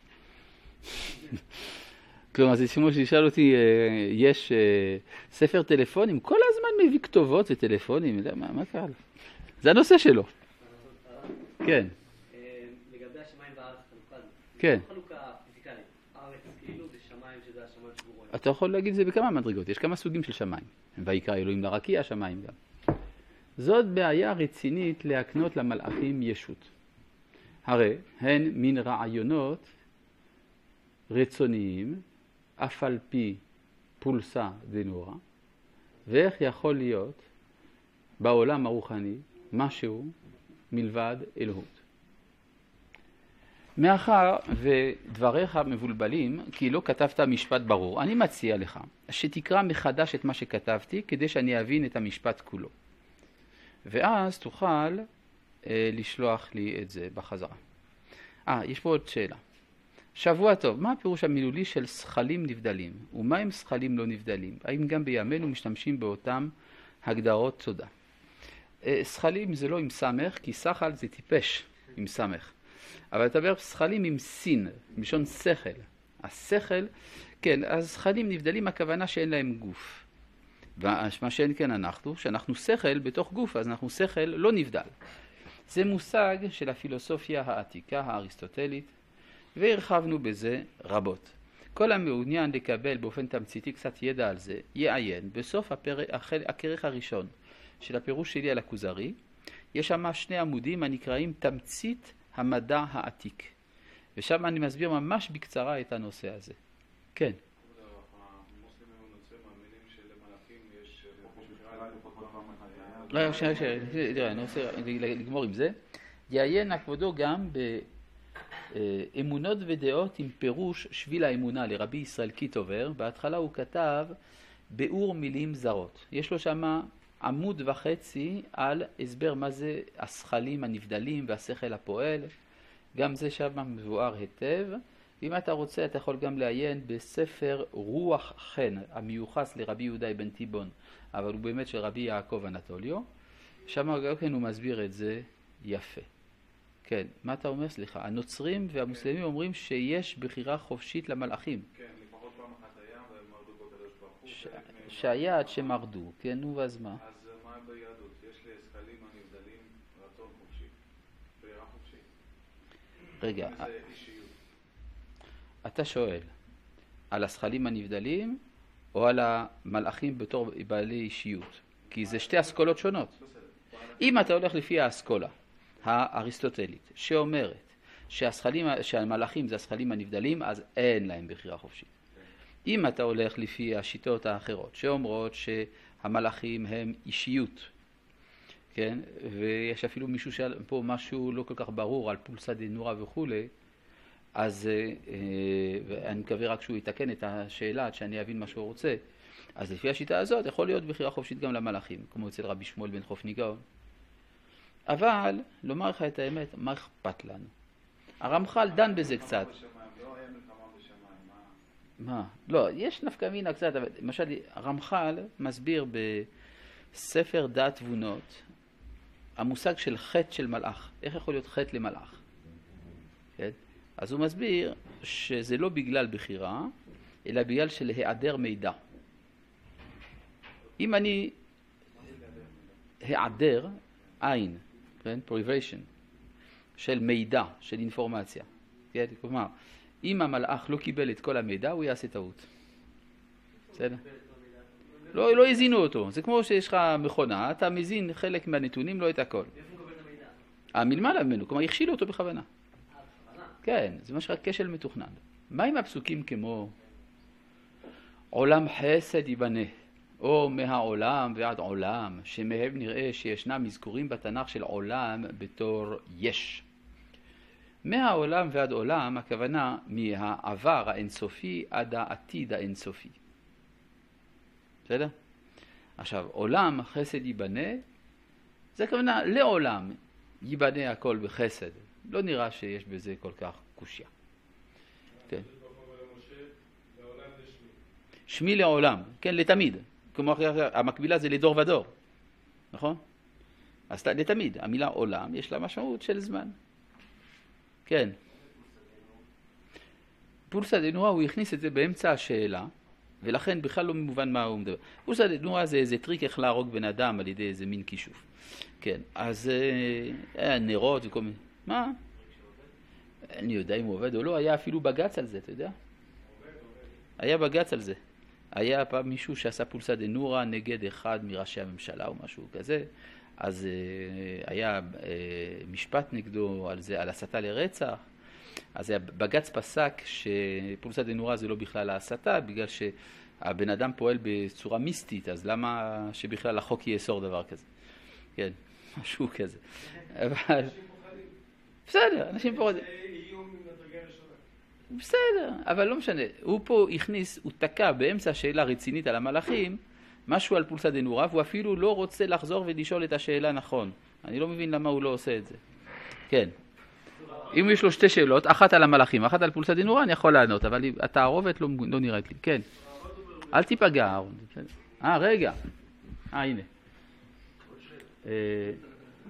כלומר, זה כמו שישאל אותי, יש ספר טלפונים, כל הזמן מביא כתובות וטלפונים, מה, מה קרה? זה הנושא שלו. כן. לגבי השמיים והארץ חלוקה, כן. זה חלוקה פיזיקלית. הארץ כאילו זה שמיים שזה השמיים שבורות. אתה יכול להגיד זה בכמה מדרגות, יש כמה סוגים של שמיים. ויקרא אלוהים לרקיע השמיים גם. זאת בעיה רצינית להקנות למלאכים ישות. הרי הן מין רעיונות רצוניים, אף על פי פולסה דנורא, ואיך יכול להיות בעולם הרוחני משהו מלבד אלוהות. מאחר ודבריך מבולבלים, כי לא כתבת משפט ברור, אני מציע לך שתקרא מחדש את מה שכתבתי, כדי שאני אבין את המשפט כולו. ואז תוכל אה, לשלוח לי את זה בחזרה. אה, יש פה עוד שאלה. שבוע טוב, מה הפירוש המילולי של שכלים נבדלים? ומה הם שכלים לא נבדלים? האם גם בימינו משתמשים באותם הגדרות? תודה. אה, שכלים זה לא עם סמך, כי שכל זה טיפש עם סמך. אבל אתה אומר שכלים עם סין, משון שכל. השכל, כן, אז שכלים נבדלים, הכוונה שאין להם גוף. ומה שאין כן אנחנו, שאנחנו שכל בתוך גוף, אז אנחנו שכל לא נבדל. זה מושג של הפילוסופיה העתיקה האריסטוטלית, והרחבנו בזה רבות. כל המעוניין לקבל באופן תמציתי קצת ידע על זה, יעיין. בסוף הפר... הכרך הראשון של הפירוש שלי על הכוזרי, יש שם שני עמודים הנקראים תמצית המדע העתיק. ושם אני מסביר ממש בקצרה את הנושא הזה. כן. המוסלמים ונוצרים מאמינים שלמלאכים יש... לא, שנייה, שנייה, אני רוצה לגמור עם זה. יעיין הכבודו גם באמונות ודעות עם פירוש שביל האמונה לרבי ישראל קיטובר. בהתחלה הוא כתב ביאור מילים זרות. יש לו שם עמוד וחצי על הסבר מה זה השכלים הנבדלים והשכל הפועל. גם זה שם מבואר היטב. ואם אתה רוצה אתה יכול גם לעיין בספר רוח חן המיוחס לרבי יהודה אבן תיבון, אבל הוא באמת של רבי יעקב אנטוליו. שם גם כן הוא מסביר את זה יפה. כן, מה אתה אומר? סליחה. הנוצרים והמוסלמים אומרים שיש בחירה חופשית למלאכים. כן, לפחות פעם אחת היה והם מרדו בקדוש ברוך הוא. ש... שהיה עד שמרדו, כן, נו ואז מה? אז מה ביהדות? יש לשכלים הנבדלים רצון חופשי, בחירה חופשית. רגע, זה אישיות. אתה שואל על השכלים הנבדלים או על המלאכים בתור בעלי אישיות? כי זה שתי אסכולות שונות. אם אתה הולך לפי האסכולה האריסטוטלית שאומרת שהשכלים, שהמלאכים זה השכלים הנבדלים, אז אין להם בחירה חופשית. אם אתה הולך לפי השיטות האחרות שאומרות שהמלאכים הם אישיות, כן? ויש אפילו מישהו פה משהו לא כל כך ברור על פולסא דנורא וכו', אז אני מקווה רק שהוא יתקן את השאלה עד שאני אבין מה שהוא רוצה. אז לפי השיטה הזאת יכול להיות בחירה חופשית גם למלאכים, כמו אצל רבי שמואל בן חופני גאון. אבל, לומר לך את האמת, מה אכפת לנו? הרמח"ל דן בזה קצת. לא היה מלחמה בשמיים, מה? מה? לא, יש נפקא מינה קצת, אבל למשל, הרמח"ל מסביר בספר דעת תבונות, המושג של חטא של מלאך. איך יכול להיות חטא למלאך? כן? אז הוא מסביר שזה לא בגלל בחירה, אלא בגלל של היעדר מידע. אם אני היעדר, עין, כן? privation, של מידע, של אינפורמציה. כן? כלומר, אם המלאך לא קיבל את כל המידע, הוא יעשה טעות. בסדר? לא, לא הזינו אותו. זה כמו שיש לך מכונה, אתה מזין חלק מהנתונים, לא את הכל. איפה הוא מקבל את המידע? המלמעלה ממנו, כלומר, הכשילו אותו בכוונה. כן, זה מה שנקרא כשל מתוכנן. מה עם הפסוקים כמו עולם חסד ייבנה, או מהעולם ועד עולם, שמהם נראה שישנם מזכורים בתנ"ך של עולם בתור יש. מהעולם ועד עולם, הכוונה מהעבר האינסופי עד העתיד האינסופי. בסדר? עכשיו, עולם חסד ייבנה, זה הכוונה לעולם ייבנה הכל בחסד. לא נראה שיש בזה כל כך קושיה. כן. שמי לעולם, כן, לתמיד. כמו המקבילה זה לדור ודור, נכון? אז לתמיד, המילה עולם יש לה משמעות של זמן. כן. פולסא דנורא הוא הכניס את זה באמצע השאלה, ולכן בכלל לא מובן מה הוא מדבר. פולסא דנורא זה איזה טריק איך להרוג בן אדם על ידי איזה מין כישוף. כן, אז אה, נרות וכל מיני. מה? אני יודע אם הוא עובד או לא, היה אפילו בגץ על זה, אתה יודע? היה בגץ על זה. היה פעם מישהו שעשה פולסא דנורא נגד אחד מראשי הממשלה או משהו כזה, אז אה, היה אה, משפט נגדו על זה, על הסתה לרצח. אז בגץ פסק שפולסא דנורא זה לא בכלל ההסתה, בגלל שהבן אדם פועל בצורה מיסטית, אז למה שבכלל החוק יאסור דבר כזה? כן, משהו כזה. אבל... בסדר, אנשים פוחדים. זה איום אם בסדר, אבל לא משנה. הוא פה הכניס, הוא תקע באמצע שאלה רצינית על המלאכים, משהו על פולסא דנורא, והוא אפילו לא רוצה לחזור ולשאול את השאלה נכון. אני לא מבין למה הוא לא עושה את זה. כן. אם יש לו שתי שאלות, אחת על המלאכים, אחת על פולסא דנורא, אני יכול לענות, אבל התערובת לא, לא נראית לי. כן. אל תיפגע, אהרון. אה, רגע. אה, הנה. אה,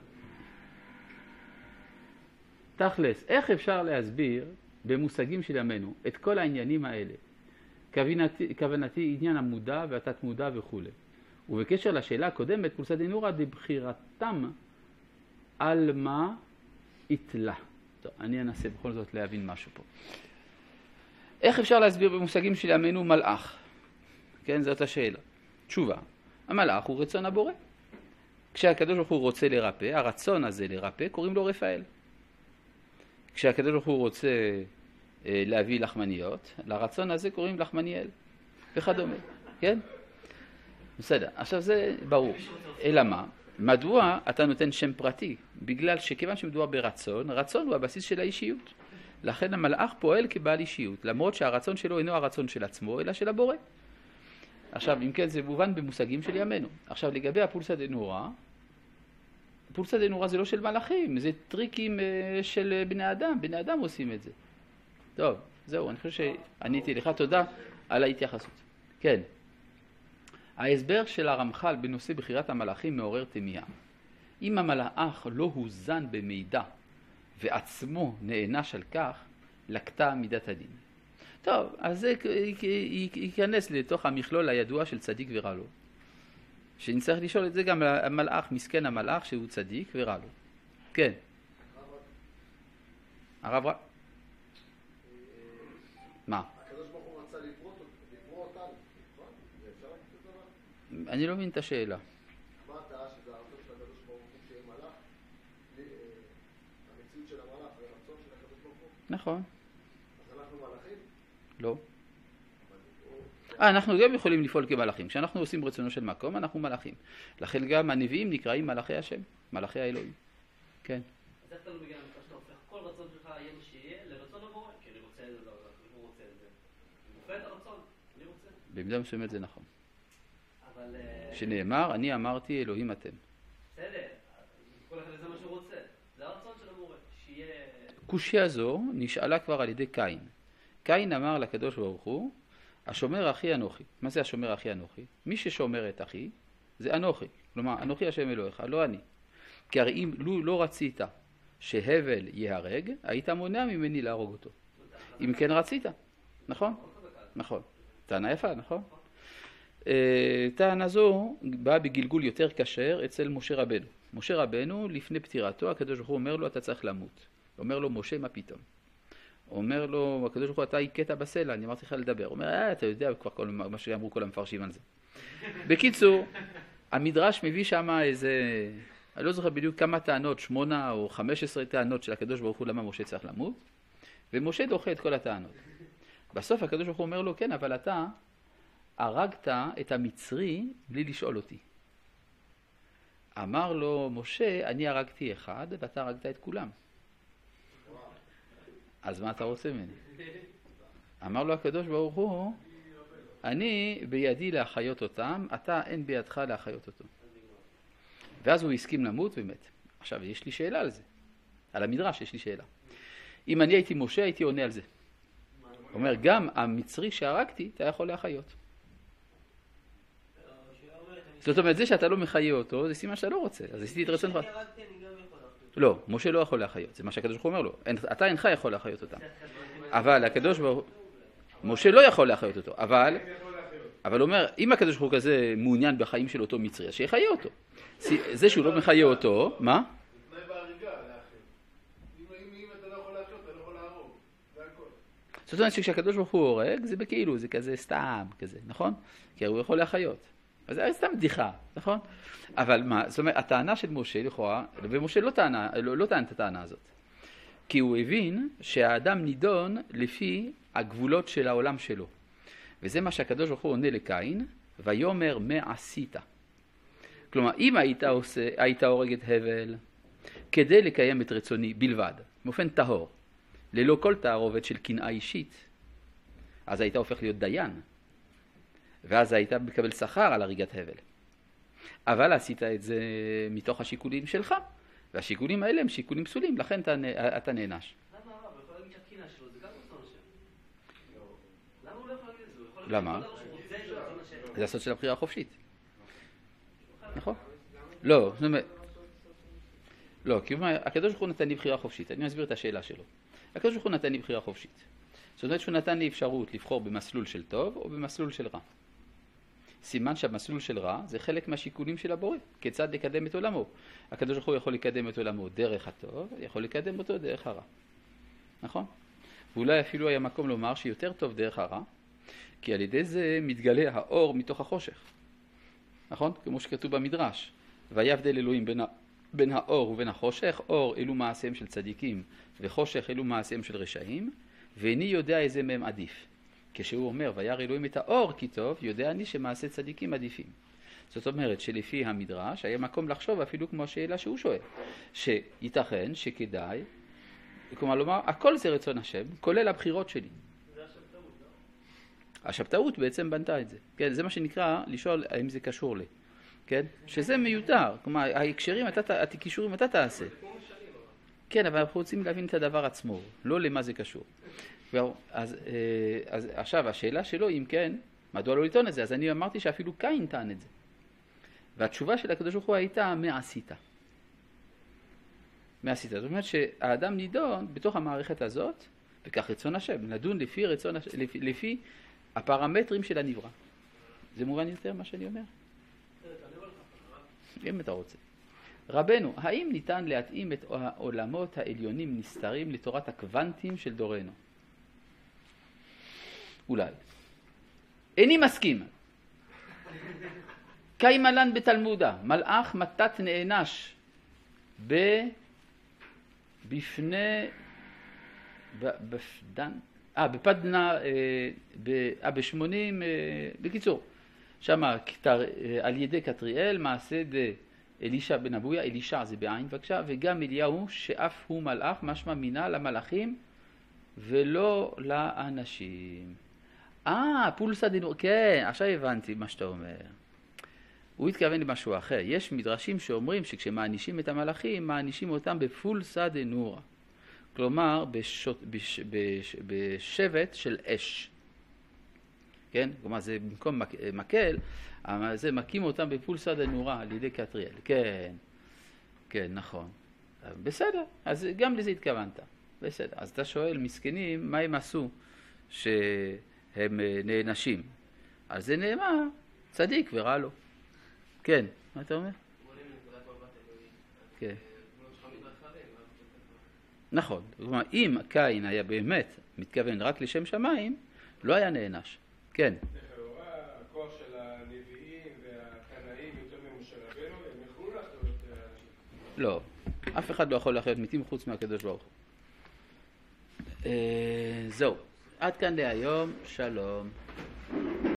תכלס, איך אפשר להסביר במושגים של ימינו את כל העניינים האלה? כוונתי, כוונתי עניין המודע והתת מודע וכו'. ובקשר לשאלה הקודמת, פולסא דנורא דבחירתם על מה יתלה. טוב, אני אנסה בכל זאת להבין משהו פה. איך אפשר להסביר במושגים של ימינו מלאך? כן, זאת השאלה. תשובה, המלאך הוא רצון הבורא. כשהקדוש ברוך הוא רוצה לרפא, הרצון הזה לרפא קוראים לו רפאל. כשהקדוש ברוך הוא רוצה אה, להביא לחמניות, לרצון הזה קוראים לחמניאל וכדומה. כן? בסדר, עכשיו זה ברור. אלא מה? מדוע אתה נותן שם פרטי? בגלל שכיוון שמדובר ברצון, רצון הוא הבסיס של האישיות. לכן המלאך פועל כבעל אישיות, למרות שהרצון שלו אינו הרצון של עצמו, אלא של הבורא. עכשיו, אם כן, זה מובן במושגים של ימינו. עכשיו, לגבי הפולסא דנורא, פולסא דנורא זה לא של מלאכים, זה טריקים של בני אדם, בני אדם עושים את זה. טוב, זהו, אני חושב שעניתי לך, תודה על ההתייחסות. כן. ההסבר של הרמח"ל בנושא בחירת המלאכים מעורר תמיהה. אם המלאך לא הוזן במידע ועצמו נענש על כך, לקטה מידת הדין. טוב, אז זה ייכנס לתוך המכלול הידוע של צדיק ורע לו. שנצטרך לשאול את זה גם המלאך, מסכן המלאך שהוא צדיק ורע לו. כן. הרב רע. מה? הקדוש ברוך הוא רצה לברוא אותנו, נכון? זה אפשר להגיד את זה דבר? אני לא מבין את השאלה. מה אתה שזה הרצון של הקדוש ברוך הוא שיהיה מלאך? המציאות של המלאך זה הרצון של הקדוש ברוך הוא? נכון. אז אנחנו מלאכים? לא. אה, אנחנו גם יכולים לפעול כמלאכים. כשאנחנו עושים רצונו של מקום, אנחנו מלאכים. לכן גם הנביאים נקראים מלאכי השם, מלאכי האלוהים. כן. אז איך אתה לא מגיע למקרה שאתה הופך כל רצון שלך יהיה מה שיהיה לרצון הבורא? כי אני רוצה את זה, הוא רוצה את זה. הוא מופע את הרצון, אני רוצה. במידה מסוימת זה נכון. אבל... שנאמר, אני אמרתי אלוהים אתם. בסדר, כל אחד זה מה שהוא רוצה. זה הרצון של המורה, שיהיה... קושיה זו נשאלה כבר על ידי קין. קין אמר לקדוש ברוך הוא, השומר אחי אנוכי. מה זה השומר אחי אנוכי? מי ששומר את אחי זה אנוכי. כלומר, אנוכי השם אלוהיך, לא אני. כי הרי אם לא, לא רצית שהבל יהרג, היית מונע ממני להרוג אותו. אם כן רצית, נכון? נכון. טענה יפה, נכון? טענה זו באה בגלגול יותר קשר אצל משה רבנו. משה רבנו, לפני פטירתו, הקדוש ברוך הוא אומר לו, אתה צריך למות. אומר לו, משה, מה פתאום? אומר לו, הקדוש ברוך הוא, אתה הכית בסלע, אני אמרתי לך לדבר. הוא אומר, אה, אתה יודע כבר כל, מה שאמרו כל המפרשים על זה. בקיצור, המדרש מביא שם איזה, אני לא זוכר בדיוק כמה טענות, שמונה או חמש עשרה טענות של הקדוש ברוך הוא למה משה צריך למות, ומשה דוחה את כל הטענות. בסוף הקדוש ברוך הוא אומר לו, כן, אבל אתה הרגת את המצרי בלי לשאול אותי. אמר לו, משה, אני הרגתי אחד ואתה הרגת את כולם. אז מה אתה רוצה ממני? אמר לו הקדוש ברוך הוא, אני בידי להחיות אותם, אתה אין בידך להחיות אותו. ואז הוא הסכים למות ומת. עכשיו, יש לי שאלה על זה. על המדרש יש לי שאלה. אם אני הייתי משה, הייתי עונה על זה. הוא אומר, גם המצרי שהרגתי, אתה יכול להחיות. זאת אומרת, זה שאתה לא מחיה אותו, זה סימן שאתה לא רוצה. אז עשיתי את רצונך. לא, משה לא יכול להחיות. זה מה שהקדוש ברוך הוא אומר לו. אתה אינך יכול להחיות אותם. אבל הקדוש ברוך הוא, משה לא יכול להחיות אותו. אבל, אבל הוא אומר, אם הקדוש ברוך הוא כזה מעוניין בחיים של אותו מצרי, אז שיחיה אותו. זה שהוא לא מחיה אותו, מה? תנאי בהריגה להחיות. אם אתה לא יכול להחיות, אתה לא יכול להרוג. זה הכל. זאת אומרת שכשהקדוש ברוך הוא הורג, זה בכאילו, זה כזה סתם, כזה, נכון? כי הוא יכול להחיות. אז זה סתם בדיחה, נכון? אבל מה, זאת אומרת, הטענה של משה לכאורה, ומשה לא טענה, לא, לא טען את הטענה הזאת. כי הוא הבין שהאדם נידון לפי הגבולות של העולם שלו. וזה מה שהקדוש ברוך הוא עונה לקין, ויאמר מה עשית. כלומר, אם היית עושה, היית הורג את הבל, כדי לקיים את רצוני בלבד, באופן טהור, ללא כל תערובת של קנאה אישית, אז היית הופך להיות דיין, ואז היית מקבל שכר על הריגת הבל. אבל עשית את זה מתוך השיקולים שלך, והשיקולים האלה הם שיקולים פסולים, לכן אתה, אתה נענש. למה הרב? הוא יכול להגיד שהקנאה שלו זה גם רצון השם. למה הוא לא יכול להגיד את זה? הוא יכול למה? להגיד שהוא רוצה את רצון השם. זה לעשות של הבחירה החופשית. נכון? לא, זאת אומרת, לא, כי הוא אומר, הקדוש ברוך הוא נתן לי בחירה חופשית. אני מסביר את השאלה שלו. הקדוש ברוך הוא נתן לי בחירה חופשית. זאת אומרת שהוא נתן לי אפשרות לבחור במסלול של טוב או במסלול של רע. סימן שהמסלול של רע זה חלק מהשיקולים של הבורא, כיצד לקדם את עולמו. הקדוש ברוך הוא יכול לקדם את עולמו דרך הטוב, יכול לקדם אותו דרך הרע. נכון? ואולי אפילו היה מקום לומר שיותר טוב דרך הרע, כי על ידי זה מתגלה האור מתוך החושך. נכון? כמו שכתוב במדרש. ויבדל אלוהים בין, ה... בין האור ובין החושך, אור אלו מעשיהם של צדיקים וחושך אלו מעשיהם של רשעים, ואיני יודע איזה מהם עדיף. כשהוא אומר וירא אלוהים את האור כי טוב, יודע אני שמעשה צדיקים עדיפים. זאת אומרת שלפי המדרש היה מקום לחשוב אפילו כמו השאלה שהוא שואל, שייתכן שכדאי, כלומר לומר הכל זה רצון השם, כולל הבחירות שלי. זה השבתאות, לא? השבתאות בעצם בנתה את זה. כן, זה מה שנקרא לשאול האם זה קשור לי. כן? שזה מיותר. כלומר, ההקשרים, אתה, הכישורים אתה תעשה. כן, אבל אנחנו רוצים להבין את הדבר עצמו, לא למה זה קשור. אז, אז עכשיו, השאלה שלו, אם כן, מדוע לא לטעון את זה? אז אני אמרתי שאפילו קין טען את זה. והתשובה של הקדוש ברוך הוא הייתה, מה עשית? מה עשית? זאת אומרת שהאדם נידון בתוך המערכת הזאת, וכך רצון השם, לדון לפי, רצון, לפי, לפי הפרמטרים של הנברא. זה מובן יותר מה שאני אומר? אם אתה רוצה. רבנו, האם ניתן להתאים את העולמות העליונים נסתרים לתורת הקוונטים של דורנו? אולי. איני מסכים. קיימלן בתלמודה, מלאך מתת נענש ב... בפני... בפדן... אה, בפדנה... אה, בשמונים... בקיצור, שמה על ידי קטריאל מעשה דה אלישע בן אבויה, אלישע זה בעין בבקשה, וגם אליהו שאף הוא מלאך, משמע מינה למלאכים ולא לאנשים. אה, פולסא דנורא, כן, עכשיו הבנתי מה שאתה אומר. הוא התכוון למשהו אחר. יש מדרשים שאומרים שכשמענישים את המלאכים, מענישים אותם בפולסא דנורא. כלומר, בשוט, בש, בש, בשבט של אש. כן? כלומר, זה במקום מק, מקל, זה מקים אותם בפולסא דנורא על ידי קטריאל. כן, כן, נכון. בסדר, אז גם לזה התכוונת. בסדר. אז אתה שואל, מסכנים, מה הם עשו שהם נענשים? על זה נאמר, צדיק ורע לו. כן, מה אתה אומר? כן. נכון. כלומר, אם קין היה באמת מתכוון רק לשם שמיים, לא היה נענש. כן. לכאורה, הכוח של הנביאים והקנאים יותר ממשה רבנו, הם יכלו לחיות... לא. אף אחד לא יכול לחיות מתים חוץ מהקדוש ברוך הוא. זהו. עד כאן להיום. שלום.